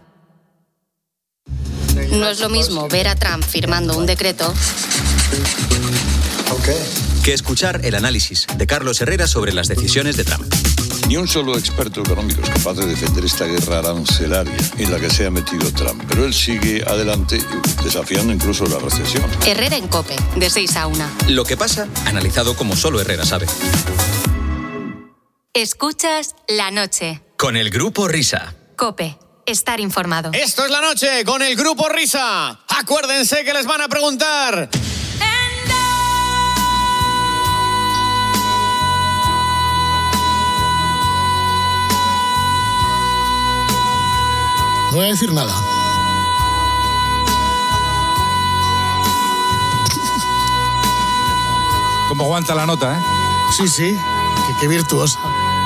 No es lo mismo ver a Trump firmando un decreto que escuchar el análisis de Carlos Herrera sobre las decisiones de Trump. Ni un solo experto económico es capaz de defender esta guerra arancelaria en la que se ha metido Trump. Pero él sigue adelante, desafiando incluso la recesión. Herrera en COPE, de 6 a 1. Lo que pasa, analizado como solo Herrera sabe. Escuchas La Noche. Con el Grupo Risa. COPE. Estar informado. Esto es La Noche con el Grupo Risa. Acuérdense que les van a preguntar. No voy a decir nada. Como aguanta la nota, ¿eh? Sí. Qué virtuosa.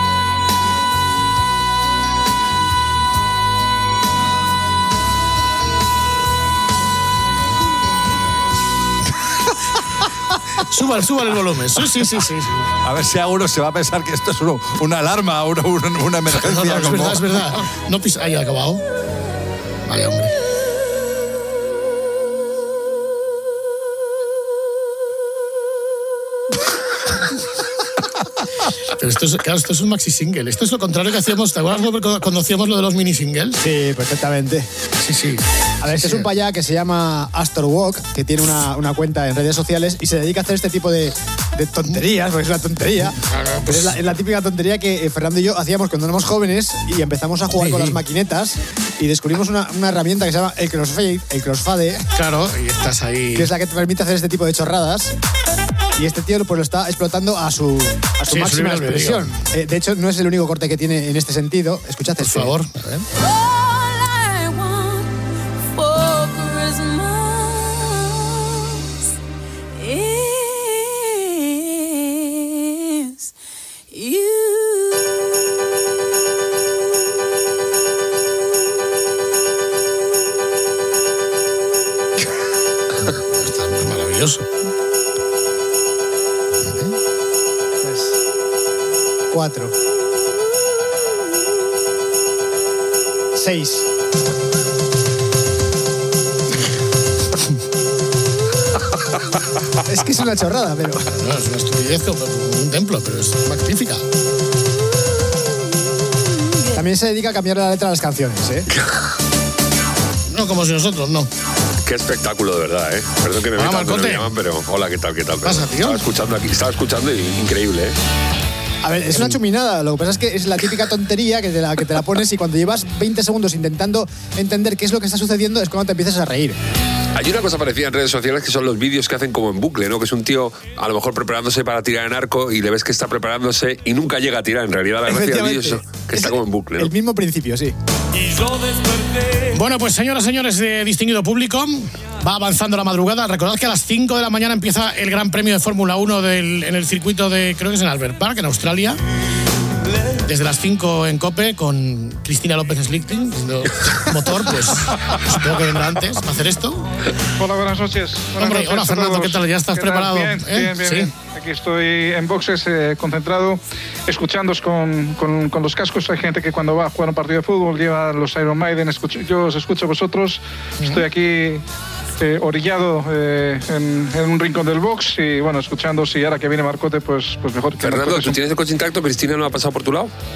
Suban el volumen. Sí. A ver si alguno se va a pensar que esto es una alarma, una emergencia. No, es verdad. No pisa. Ahí ha acabado. Vaya, hombre. Pero esto es un maxi single. Esto es lo contrario que hacíamos. ¿Te acuerdas cuando hacíamos lo de los mini singles? Sí, perfectamente. Sí. A ver, este es un payá que se llama Astor Walk, que tiene una cuenta en redes sociales y se dedica a hacer este tipo de tonterías, porque es una tontería. Pues es la típica tontería que Fernando y yo hacíamos cuando éramos jóvenes y empezamos a jugar con las maquinetas y descubrimos una herramienta que se llama el Crossfade. Claro, y estás ahí. Que es la que te permite hacer este tipo de chorradas. Y este tío pues lo está explotando a su máxima expresión. De hecho, no es el único corte que tiene en este sentido. Escuchad por favor. A ver. Está maravilloso. 4 6 Es que es una chorrada, pero... No, es una estupidez como un templo, pero es magnífica. También se dedica a cambiar la letra de las canciones, ¿eh? No como si nosotros, no. Qué espectáculo, de verdad, ¿eh? Perdón que me metan donde me llaman, pero... Hola, ¿qué tal? Pasa, tío? Estaba escuchando y increíble, ¿eh? A ver, es una chuminada. Lo que pasa es que es la típica tontería que te la pones y cuando llevas 20 segundos intentando entender qué es lo que está sucediendo es cuando te empiezas a reír. Hay una cosa parecida en redes sociales que son los vídeos que hacen como en bucle, ¿no? Que es un tío a lo mejor preparándose para tirar en arco y le ves que está preparándose y nunca llega a tirar. En realidad la gracia del vídeo es que está como en bucle, ¿no? El mismo principio, sí. Bueno, pues señoras, señores de distinguido público, va avanzando la madrugada. Recordad que a las 5 de la mañana empieza el Gran Premio de Fórmula 1 en el circuito de, creo que es en Albert Park, en Australia. Desde las 5 en COPE con Cristina López Slichting, motor, pues supongo que vendrá antes para hacer esto. Hola, buenas noches. Hombre, hola Fernando, ¿qué tal? ¿Ya estás preparado? Bien. ¿Sí? Aquí estoy en boxes, concentrado, escuchándoos con los cascos. Hay gente que cuando va a jugar un partido de fútbol lleva los Iron Maiden. Yo os escucho a vosotros. Estoy aquí orillado en un rincón del box y bueno, escuchando. Si ahora que viene Marcote, pues mejor que Fernando, ¿tú tienes el coche intacto? ¿Cristina no ha pasado por tu lado?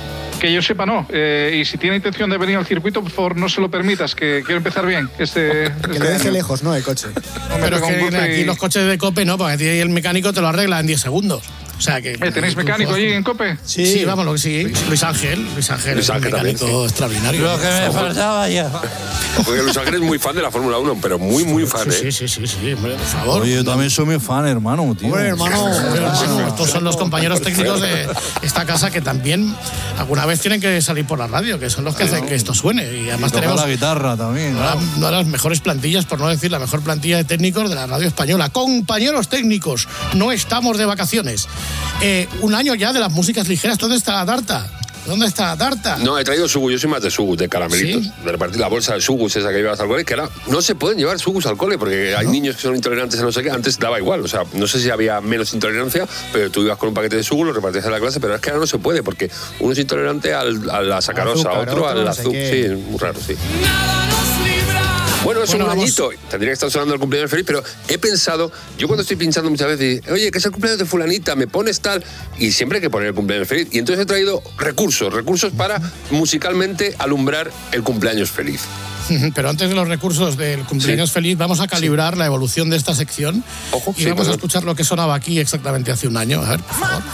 Que yo sepa, no. Y si tiene intención de venir al circuito, por favor, no se lo permitas, que quiero empezar bien. Que lo deje lejos, ¿no? El coche. Pero es que aquí los coches de COPE no, porque aquí el mecánico te lo arregla en 10 segundos. O sea que... ¿Tenéis mecánico allí en COPE? Sí, vamos, lo que sí. Luis Ángel es un mecánico extraordinario. Lo que me faltaba ya. Porque Luis Ángel es muy fan de la Fórmula 1, pero muy fan, ¿eh? Sí, hombre, por favor. Oye, yo también soy muy fan, hermano, tío. Hombre, hermano, estos son los compañeros técnicos de esta casa que también alguna vez tienen que salir por la radio, que son los que hacen que esto suene. Y además tenemos la guitarra también. Una de las mejores plantillas, por no decir la mejor plantilla de técnicos de la radio española. Compañeros técnicos, no estamos de vacaciones. Un año ya de las músicas ligeras. ¿Dónde está la tarta? ¿Dónde está la tarta? No, he traído sugus, yo soy más de sugus, de caramelitos. ¿Sí? De repartir la bolsa de sugus esa que llevas al cole, que ahora no se pueden llevar sugus al cole porque hay niños que son intolerantes a no sé qué. Antes daba igual, o sea, no sé si había menos intolerancia, pero tú ibas con un paquete de sugus, lo repartías en la clase, pero es que ahora no se puede porque uno es intolerante a la sacarosa, otro al azúcar. Sí, muy raro, sí. Bueno, es un añito. Tendría que estar sonando el cumpleaños feliz, pero he pensado, yo cuando estoy pinchando muchas veces, oye, que es el cumpleaños de fulanita, me pones tal, y siempre hay que poner el cumpleaños feliz. Y entonces he traído recursos para musicalmente alumbrar el cumpleaños feliz. Pero antes de los recursos del cumpleaños feliz, vamos a calibrar la evolución de esta sección. Ojo, y vamos a escuchar lo que sonaba aquí exactamente hace un año. A ver, por favor.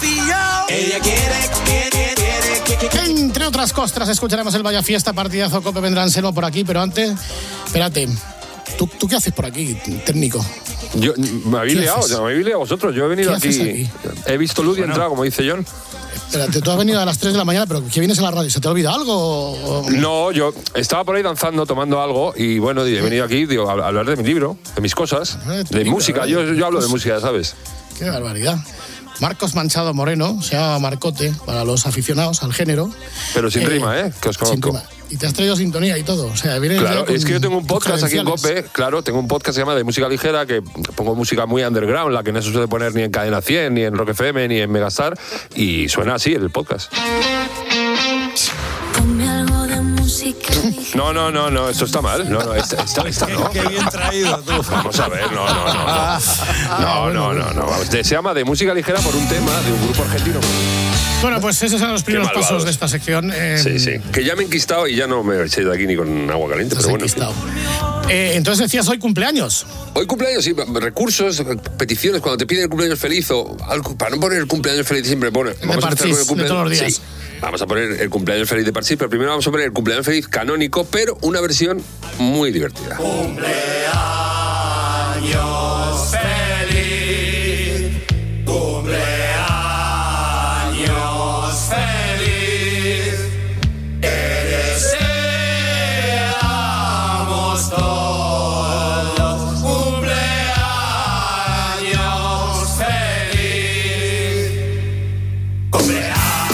Entre otras costras, escucharemos el Vaya Fiesta, partidazo COPE, vendrá Anselmo por aquí, pero antes, espérate, ¿tú qué haces por aquí, técnico? Yo me habéis liado vosotros. Yo he venido aquí. He visto luz y he entrado, como dice John. Espérate, tú has venido a las 3 de la mañana, pero ¿qué vienes a la radio? ¿Se te ha olvidado algo? No, yo estaba por ahí danzando, tomando algo, y bueno, he venido aquí a hablar de mi libro, de mis cosas, de música. Yo hablo de música, ya sabes. Qué barbaridad. Marcos Manchado Moreno, se llama Marcote, para los aficionados al género. Pero sin rima, que os conozco. Y te has traído sintonía y todo. O sea, claro, es que yo tengo un podcast aquí en COPE, claro, tengo un podcast que se llama De Música Ligera, que pongo música muy underground, la que no se suele poner ni en Cadena 100, ni en Rock FM, ni en Megastar, y suena así el podcast. No, esto está mal. No, esta no. Qué bien traído, tú. Vamos a ver, no. Se llama De Música Ligera por un tema de un grupo argentino. Bueno, pues esos son los primeros pasos de esta sección. Sí. Que ya me he enquistado y ya no me echéis de aquí ni con agua caliente, pero bueno. Entonces decías, hoy cumpleaños. Hoy cumpleaños, sí. Recursos, peticiones, cuando te piden el cumpleaños feliz o algo, para no poner el cumpleaños feliz siempre pone. Vamos a hacer el cumpleaños de todos los días. Sí. Vamos a poner el cumpleaños feliz de Parchís, pero primero vamos a poner el cumpleaños feliz canónico, pero una versión muy divertida. Cumpleaños feliz, cumpleaños feliz, te deseamos todos cumpleaños feliz, cumpleaños.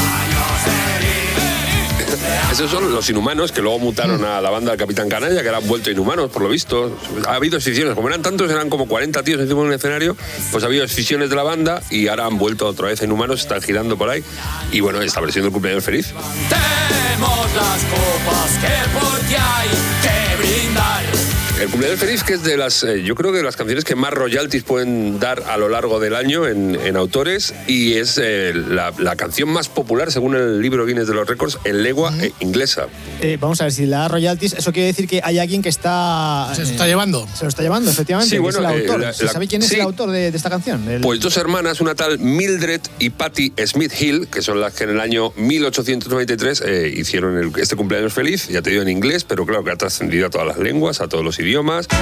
Esos son los Inhumanos, que luego mutaron a la banda del Capitán Canalla, que eran vuelto Inhumanos, por lo visto. Ha habido escisiones, como eran tantos, eran como 40 tíos encima de un escenario, pues ha habido escisiones de la banda y ahora han vuelto otra vez a Inhumanos, están girando por ahí. Y bueno, esta versión del cumpleaños feliz. Tenemos las copas que por ti hay que brindar. El cumpleaños feliz, que es de las, yo creo que de las canciones que más royalties pueden dar a lo largo del año en autores, y es la canción más popular, según el libro Guinness de los Récords, en lengua inglesa. Vamos a ver, si le da royalties, eso quiere decir que hay alguien que está... Se lo está llevando. Se lo está llevando, efectivamente, sí, bueno, que es el autor. ¿Se sabe quién es el autor de esta canción? Pues dos hermanas, una tal Mildred y Patty Smith Hill, que son las que en el año 1893 hicieron este cumpleaños feliz, ya te digo en inglés, pero claro que ha trascendido a todas las lenguas, a todos los idiomas.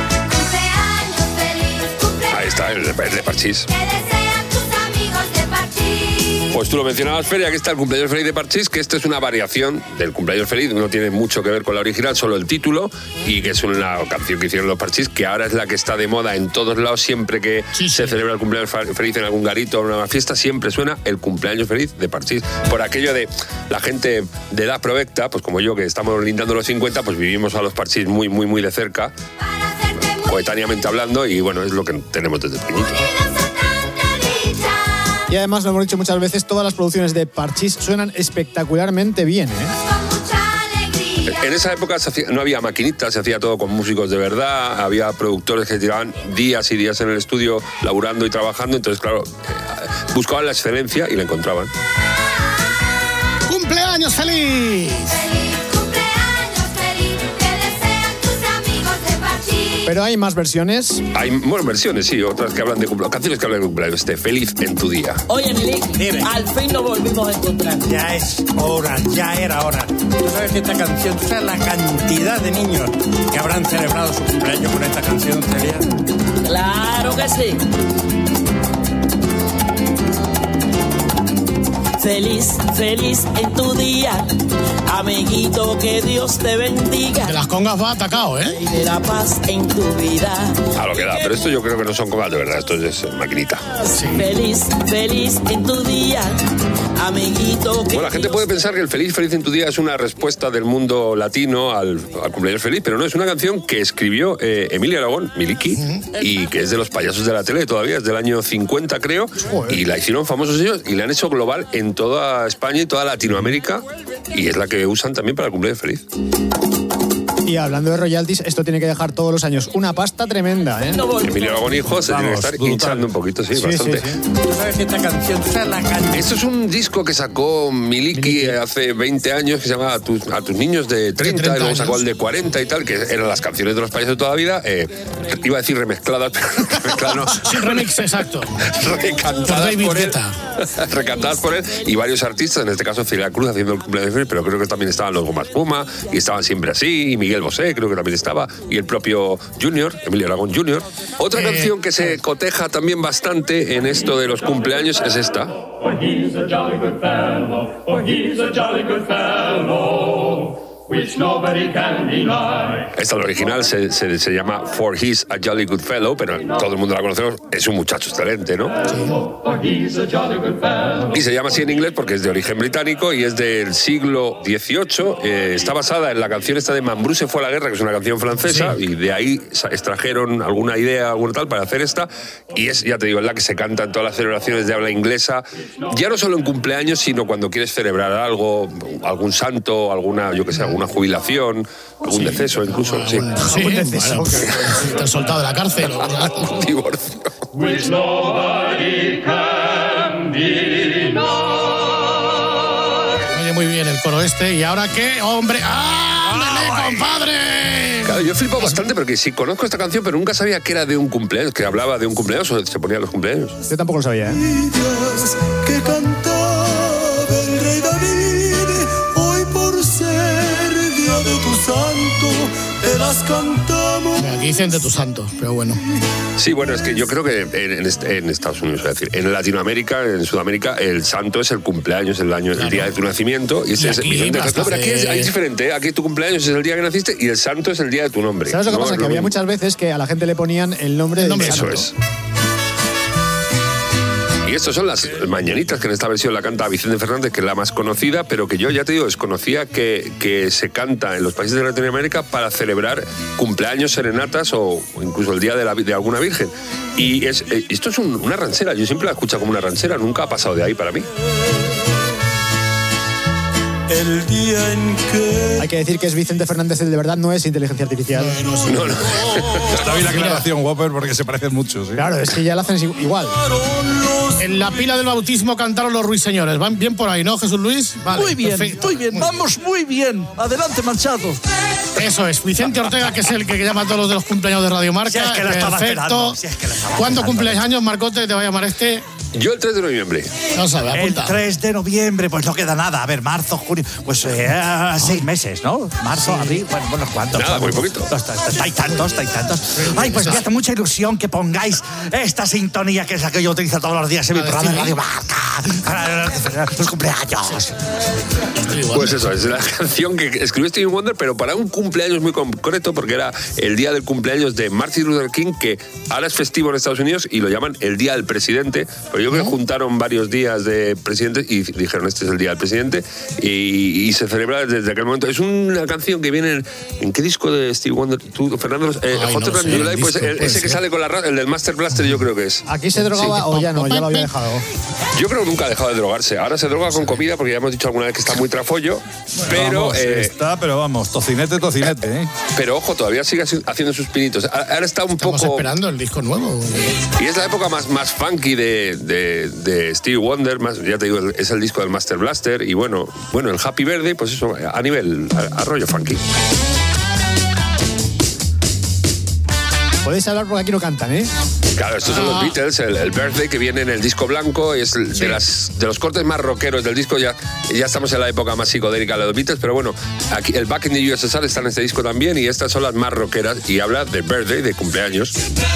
Ahí está, el de Parchís. Pues tú lo mencionabas, Feria, que está el cumpleaños feliz de Parchís, que esta es una variación del cumpleaños feliz, no tiene mucho que ver con la original, solo el título, y que es una canción que hicieron los Parchís, que ahora es la que está de moda en todos lados. Siempre que se celebra el cumpleaños feliz en algún garito o en una fiesta, siempre suena el cumpleaños feliz de Parchís. Por aquello de la gente de edad provecta, pues como yo, que estamos lindando los 50, pues vivimos a los Parchís muy, muy, muy de cerca, coetáneamente hablando, y bueno, es lo que tenemos desde pequeñitos. Y además, lo hemos dicho muchas veces, todas las producciones de Parchís suenan espectacularmente bien, En esa época no había maquinitas, se hacía todo con músicos de verdad, había productores que tiraban días y días en el estudio laburando y trabajando, entonces claro, buscaban la excelencia y la encontraban. cumpleaños feliz! Pero hay más versiones. Hay versiones, sí, otras que hablan de cumpleaños, canciones que hablan de cumpleaños. Feliz en tu día. Oye, Milik, al fin nos volvimos a encontrar. Ya es hora, ya era hora. Tú sabes que esta canción, tú sabes la cantidad de niños que habrán celebrado su cumpleaños con esta canción, Celia. Claro que sí. Feliz, feliz en tu día, amiguito, que Dios te bendiga. De las congas va atacado, ¿eh? Y de la paz en tu vida. A lo que da, pero esto yo creo que no son congas de verdad, esto es maquinita. Sí. Feliz, feliz en tu día, amiguito. Bueno, la gente puede pensar que el feliz en tu día es una respuesta del mundo latino al cumpleaños feliz, pero no, es una canción que escribió Emilio Aragón, Miliki, y que es de los payasos de la tele todavía, es del año 50 creo, y la hicieron famosos ellos y la han hecho global en toda España y toda Latinoamérica, y es la que usan también para el cumpleaños feliz. Y hablando de royalties, esto tiene que dejar todos los años una pasta tremenda, ¿eh? Emilio Aragón hijo se tiene que estar hinchando un poquito, sí, bastante. Sí. Tú sabes que esta canción, tú sabes la canción. Esto es un disco que sacó Miliki hace 20 años, que se llama A tus niños de 30 y luego sacó el de 40 y tal, que eran las canciones de los payasos de toda la vida. Iba a decir remezcladas, pero remezcladas no. Sin remix, exacto. Recantadas por él y varios artistas, en este caso Celia Cruz haciendo el cumpleaños feliz, pero creo que también estaban los Goma Espuma y estaban Siempre Así, y Miguel Bosé creo que también estaba, y el propio Junior, Emilio Aragón Junior. Otra canción que se coteja también bastante en esto de los cumpleaños es esta. Esta, la original, se llama For He's a Jolly Good Fellow, pero todo el mundo la conocemos, es un muchacho excelente, ¿no? Y se llama así en inglés porque es de origen británico y es del siglo XVIII. Está basada en la canción esta de Mambrú se fue a la guerra, que es una canción francesa, y de ahí extrajeron alguna idea, alguna tal, para hacer esta. Y es, ya te digo, es la que se canta en todas las celebraciones de habla inglesa, ya no solo en cumpleaños, sino cuando quieres celebrar algo, algún santo, alguna, yo que sé, alguna jubilación, algún deceso incluso. Algún deceso. Bueno, te han soltado de la cárcel. Un divorcio. Oye, muy bien el coro este. ¿Y ahora qué? ¡Hombre! ¡Ándale, compadre! Claro, yo he flipado bastante porque sí conozco esta canción, pero nunca sabía que era de un cumpleaños, que hablaba de un cumpleaños o se ponía los cumpleaños. Yo tampoco lo sabía, ¿eh? Que cantaba el rey David, hoy por ser día de tu santo, te las cantamos. Aquí dicen de tu santo, pero bueno. Sí, bueno, es que yo creo que en Estados Unidos, es decir, en Latinoamérica, en Sudamérica, el santo es el cumpleaños, el día de tu nacimiento. Y ese es Vicente. Pero aquí es diferente, ¿eh? Aquí tu cumpleaños es el día que naciste y el santo es el día de tu nombre. ¿Sabes lo que pasa? Que había muchas veces que a la gente le ponían el nombre del santo. Eso es. Y estas son las mañanitas que en esta versión la canta Vicente Fernández, que es la más conocida, pero que yo ya te digo, desconocía que se canta en los países de Latinoamérica para celebrar cumpleaños, serenatas o incluso el día de alguna virgen. Y esto es una ranchera, yo siempre la escucho como una ranchera, nunca ha pasado de ahí para mí. El día en que... Hay que decir que es Vicente Fernández el de verdad, no es inteligencia artificial. No. Está bien la aclaración, Whopper, porque se parecen mucho, ¿sí? Claro, es que ya lo hacen igual. En la pila del bautismo cantaron los ruiseñores. ¿Van bien por ahí, no, Jesús Luis? Vale, muy bien, perfecto. muy bien. Vamos muy bien. Adelante, Manchado. Eso es. Vicente Ortega, que es el que llama a todos los de los cumpleaños de Radio Marca. Si es que lo estaba esperando. Si es que lo estaba ¿Cuándo esperando. cumples años, Marcote? ¿Te va a llamar este? Yo el 3 de noviembre. No sabe, apunta. El 3 de noviembre, pues no queda nada. A ver, marzo, junio, pues 6 meses, ¿no? Marzo, abril, bueno, ¿cuántos? Nada, muy poquito. Hay tantos. Ay, pues me hace mucha ilusión que pongáis esta sintonía, que es la que yo utilizo todos los días en mi programa de Radio Marca. Los cumpleaños. Pues eso, es la canción que escribió Stevie Wonder, pero para un cumpleaños muy concreto, porque era el día del cumpleaños de Martin Luther King, que ahora es festivo en Estados Unidos y lo llaman el Día del Presidente. Pero yo creo que juntaron varios días de presidentes y dijeron, este es el Día del Presidente, y se celebra desde aquel momento. Es una canción que viene ¿en qué disco de Stevie Wonder? Tú, Fernando, Hot Run July, pues ese que sale con la radio, el del Master Blaster, yo creo que es. ¿Aquí se drogaba o ya no? Ya lo había dejado. Yo creo Ringo nunca ha dejado de drogarse. Ahora se droga con comida porque ya hemos dicho alguna vez que está muy trafollo. Pero vamos, tocinete, ¿eh? Pero ojo, todavía sigue haciendo sus pinitos. Ahora está un poco... Estamos esperando el disco nuevo. Y es la época más funky de Stevie Wonder, ya te digo, es el disco del Master Blaster. Y bueno, el Happy Birthday, pues eso, a nivel, a rollo funky. Podéis hablar porque aquí no cantan, ¿eh? Claro, estos son los Beatles, el Birthday que viene en el disco blanco, es de los cortes más rockeros del disco, ya estamos en la época más psicodélica de los Beatles, pero bueno, aquí el Back in the USSR está en este disco también y estas son las más rockeras y habla de Birthday, de cumpleaños.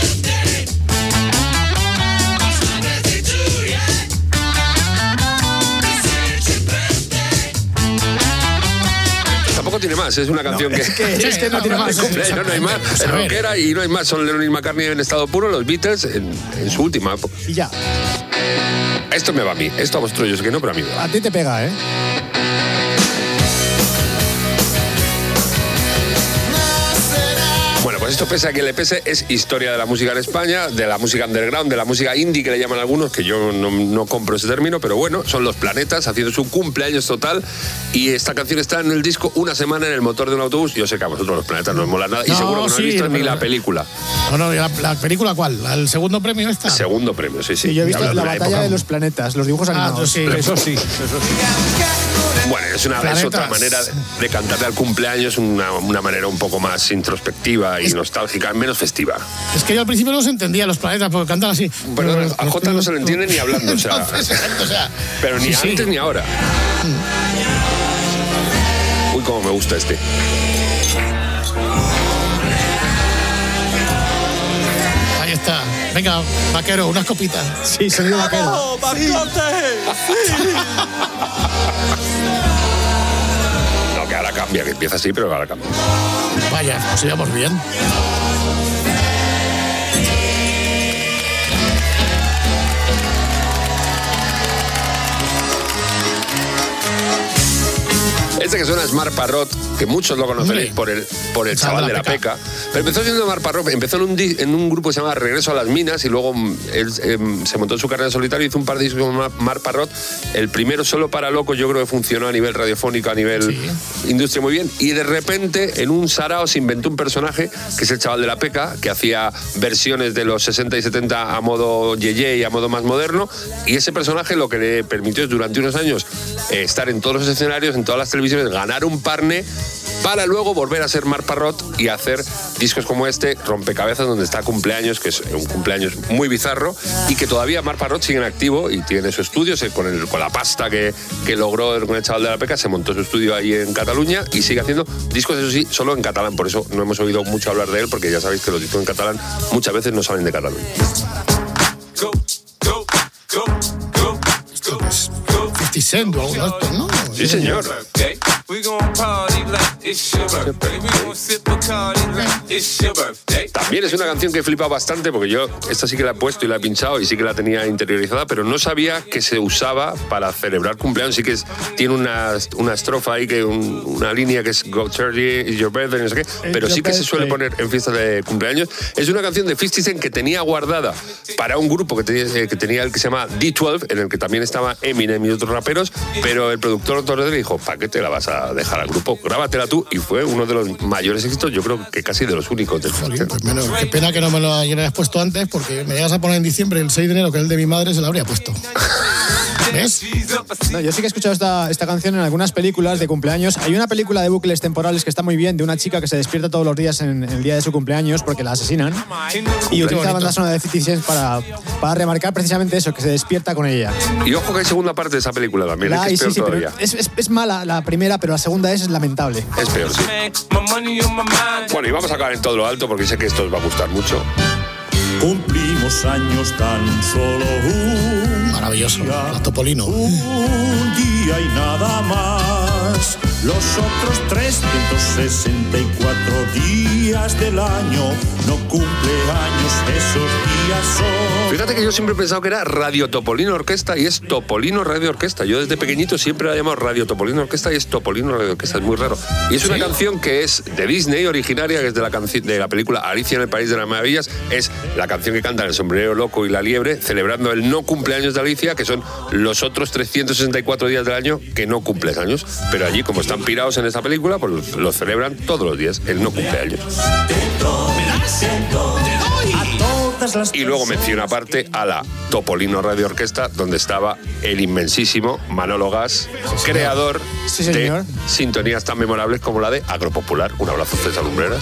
Tampoco tiene más, es una canción que... Es que no tiene más. No hay más, es rockera y no hay más. Son Lennon y McCartney en estado puro, los Beatles en su última época. Y ya. Esto me va a mí, esto a vosotros yo sé que no, pero a mí me va. A ti te pega, ¿eh? Bueno, pues esto pese a que le pese, es historia de la música en España, de la música underground, de la música indie que le llaman algunos, que yo no compro ese término, pero bueno, son los Planetas haciendo su cumpleaños total y esta canción está en el disco Una semana en el motor de un autobús. Yo sé que a vosotros los Planetas no os mola nada y seguro que no habéis visto ni la película. No, ¿la película cuál? ¿El segundo premio está? Segundo premio, sí. Yo he visto la batalla de los planetas, los dibujos animados. Eso sí. Bueno, es otra manera de cantarle al cumpleaños, una manera un poco más introspectiva y nostálgica, menos festiva. Es que yo al principio no los entendía los Planetas porque cantan así. Perdón, a Jota no se le entiende ni hablando, o sea, pero ni antes ni ahora. Uy, cómo me gusta este. Ahí está. Venga, vaquero, unas copitas. Sí, sonido vaquero. ¡Oh, vaquerote! No, que ahora cambia, que empieza así, pero ahora cambia. Vaya, pues íbamos bien. Este que suena es Marc Parrot, que muchos lo conoceréis por el chaval de la Peca. Pero empezó siendo Marc Parrot, empezó en un grupo que se llama Regreso a las Minas y luego él se montó en su carrera en solitario, hizo un par de discos con Marc Parrot. El primero, Solo para Locos, yo creo que funcionó a nivel radiofónico, a nivel industria muy bien. Y de repente, en un sarao se inventó un personaje, que es el chaval de la Peca, que hacía versiones de los 60 y 70 a modo yeye y a modo más moderno. Y ese personaje lo que le permitió es durante unos años estar en todos los escenarios, en todas las televisiones, ganar un parné para luego volver a ser Marc Parrot y hacer discos como este, Rompecabezas, donde está Cumpleaños, que es un cumpleaños muy bizarro y que todavía Marc Parrot sigue en activo y tiene su estudio, con la pasta que logró con el chaval de la Peca, se montó su estudio ahí en Cataluña y sigue haciendo discos, eso sí, solo en catalán. Por eso no hemos oído mucho hablar de él, porque ya sabéis que los discos en catalán muchas veces no salen de Cataluña. Pues 50 Cent o algo de esto, ¿no? Sí, señor. También es una canción que flipa bastante, porque yo esta sí que la he puesto y la he pinchado y sí que la tenía interiorizada, pero no sabía que se usaba para celebrar cumpleaños. Sí que tiene una estrofa ahí, una línea que es Go 30, is your birthday, no sé qué, pero sí que se suele poner en fiestas de cumpleaños. Es una canción de 50 Cent que tenía guardada para un grupo que tenía el que se llama D12, en el que también estaba Eminem y otros raperos, pero el productor Torres le dijo, ¿para qué te la vas a dejar al grupo? Grábatela tú, y fue uno de los mayores éxitos, yo creo que casi de los únicos del pues qué pena que no me lo hayas puesto antes, porque me llegas a poner en diciembre, el 6 de enero, que es el de mi madre, se lo habría puesto. ¿Ves? No, yo sí que he escuchado esta canción en algunas películas de cumpleaños. Hay una película de bucles temporales que está muy bien, de una chica que se despierta todos los días en el día de su cumpleaños porque la asesinan y utiliza la banda sonora de 50 Cent para remarcar precisamente eso, que se despierta con ella. Y ojo que hay segunda parte de esa película también, es que es peor todavía. Es mala la primera, pero la segunda es lamentable. Es peor, sí. Bueno, y vamos a acabar en todo lo alto porque sé que esto os va a gustar mucho. Cumplimos años tan solo un maravilloso, día, Topolino. Un día y nada más. Los otros 364 días del año no cumple años, esos días son. Fíjate que yo siempre he pensado que era Radio Topolino Orquesta y es Topolino Radio Orquesta. Yo desde pequeñito siempre la he llamado Radio Topolino Orquesta y es Topolino Radio Orquesta. Es muy raro. Y es una canción que es de Disney, originaria, que es de la película Alicia en el País de las Maravillas. Es la canción que cantan el sombrero loco y la liebre, celebrando el no cumpleaños de Alicia, que son los otros 364 días del año que no cumples años. Pero allí, como están pirados en esa película, pues lo celebran todos los días, el no cumpleaños. Y luego menciono aparte a la Topolino Radio Orquesta, donde estaba el inmensísimo Manolo Gas, creador de sintonías tan memorables como la de Agropopular. Un abrazo, César Lumbreras.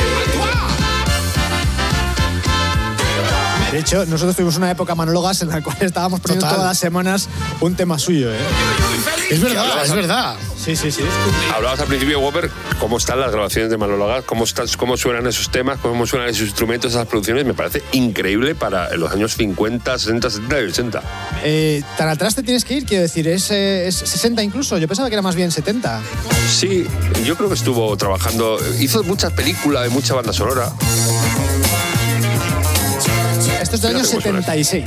De hecho, nosotros tuvimos una época Manolo Gas en la cual estábamos poniendo todas las semanas un tema suyo, ¿eh? Es verdad, es verdad. Sí. Hablabas al principio, Whopper, cómo están las grabaciones de Manolo Gas, cómo suenan esos temas, cómo suenan esos instrumentos, esas producciones. Me parece increíble para los años 50, 60, 70 y 80. Tan atrás te tienes que ir, quiero decir, es 60 incluso. Yo pensaba que era más bien 70. Sí, yo creo que estuvo trabajando, hizo muchas películas y mucha banda sonora. Esto es del año 76.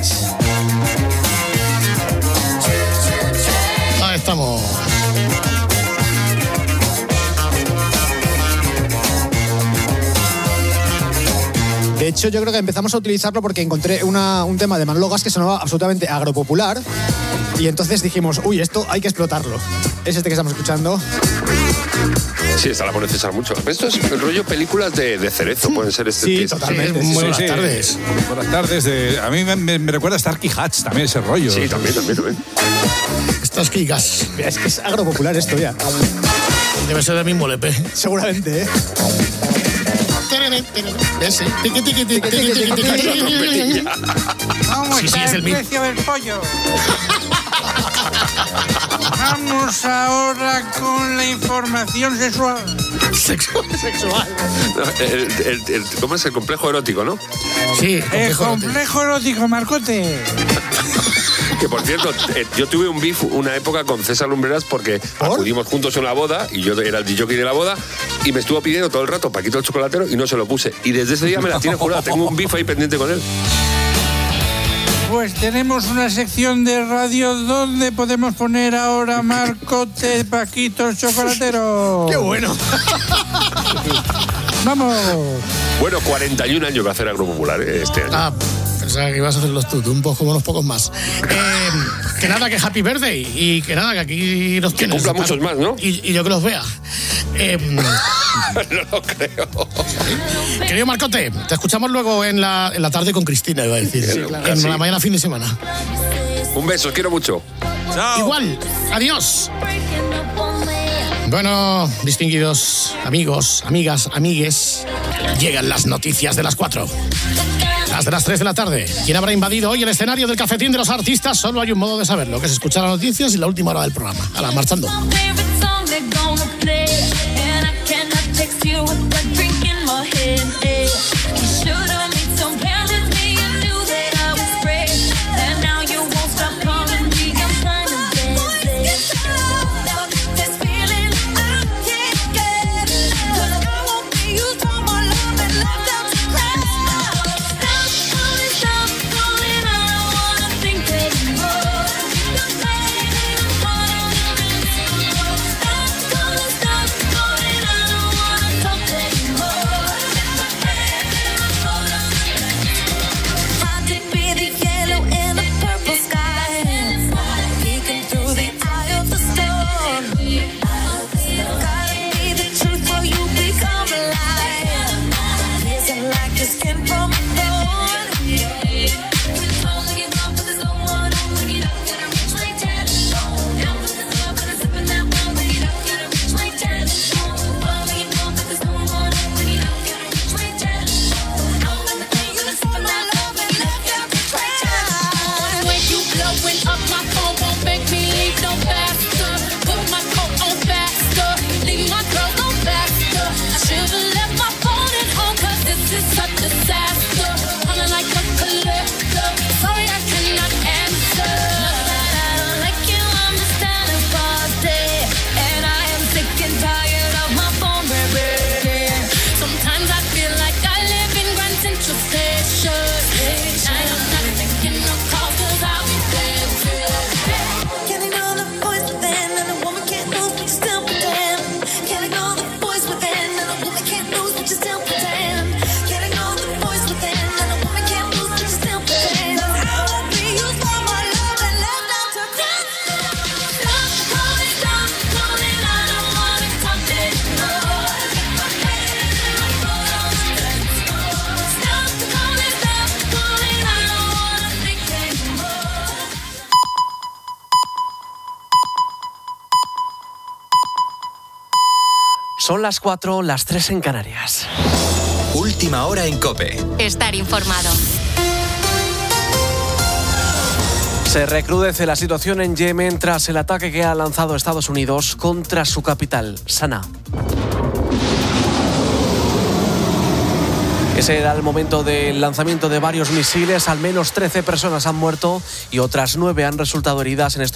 Ahí estamos. De hecho, yo creo que empezamos a utilizarlo porque encontré un tema de Manolo Gas que sonaba absolutamente agropopular. Y entonces dijimos, uy, esto hay que explotarlo. Es este que estamos escuchando. Sí, esta la pone César mucho. Esto es el rollo películas de Cerezo, pueden ser este Sí, tipo. totalmente. Sí, Buenas tardes. Buenas tardes. A mí me recuerda a Starkey Hatch también ese rollo. Sí, también. Estas gigas. Es que es agropopular esto ya. Debe ser del mismo LP. Seguramente, ¿eh? ¿Cómo Sí, está es el el mismo. precio del pollo? Vamos ahora con la información sexual. Sexual. No, ¿cómo es el complejo erótico, no? Sí, El complejo erótico, Marcote. Que por cierto, yo tuve un beef una época con César Lumbreras porque acudimos juntos a una boda y yo era el DJ de la boda y me estuvo pidiendo todo el rato Paquito el chocolatero y no se lo puse. Y desde ese día me la tiene jurada. Tengo un beef ahí pendiente con él. Pues tenemos una sección de radio donde podemos poner ahora Marcote, Paquito el chocolatero. ¡Qué bueno! ¡Vamos! Bueno, 41 años va a hacer Agropopular este año. Ah, pensaba que ibas a hacerlos tú un poco, unos pocos más. Que nada, que happy birthday. Y que nada, que aquí nos tienes. Que cumpla muchos más, ¿no? Y yo que los vea. No lo creo. Querido Marcote, te escuchamos luego en la tarde con Cristina, iba a decir. Sí, claro, en sí. la mañana, fin de semana. Un beso, os quiero mucho. Chao. Igual, adiós. Bueno, distinguidos amigos, amigas, amigues, llegan las noticias de las 4. Las de las 3 de la tarde. ¿Quién habrá invadido hoy el escenario del cafetín de los artistas? Solo hay un modo de saberlo, que es escuchar las noticias y la última hora del programa. Hala, marchando. Son las 4, las 3 en Canarias. Última hora en COPE. Estar informado. Se recrudece la situación en Yemen tras el ataque que ha lanzado Estados Unidos contra su capital, Sanaa. Ese era el momento del lanzamiento de varios misiles. Al menos 13 personas han muerto y otras 9 han resultado heridas en estos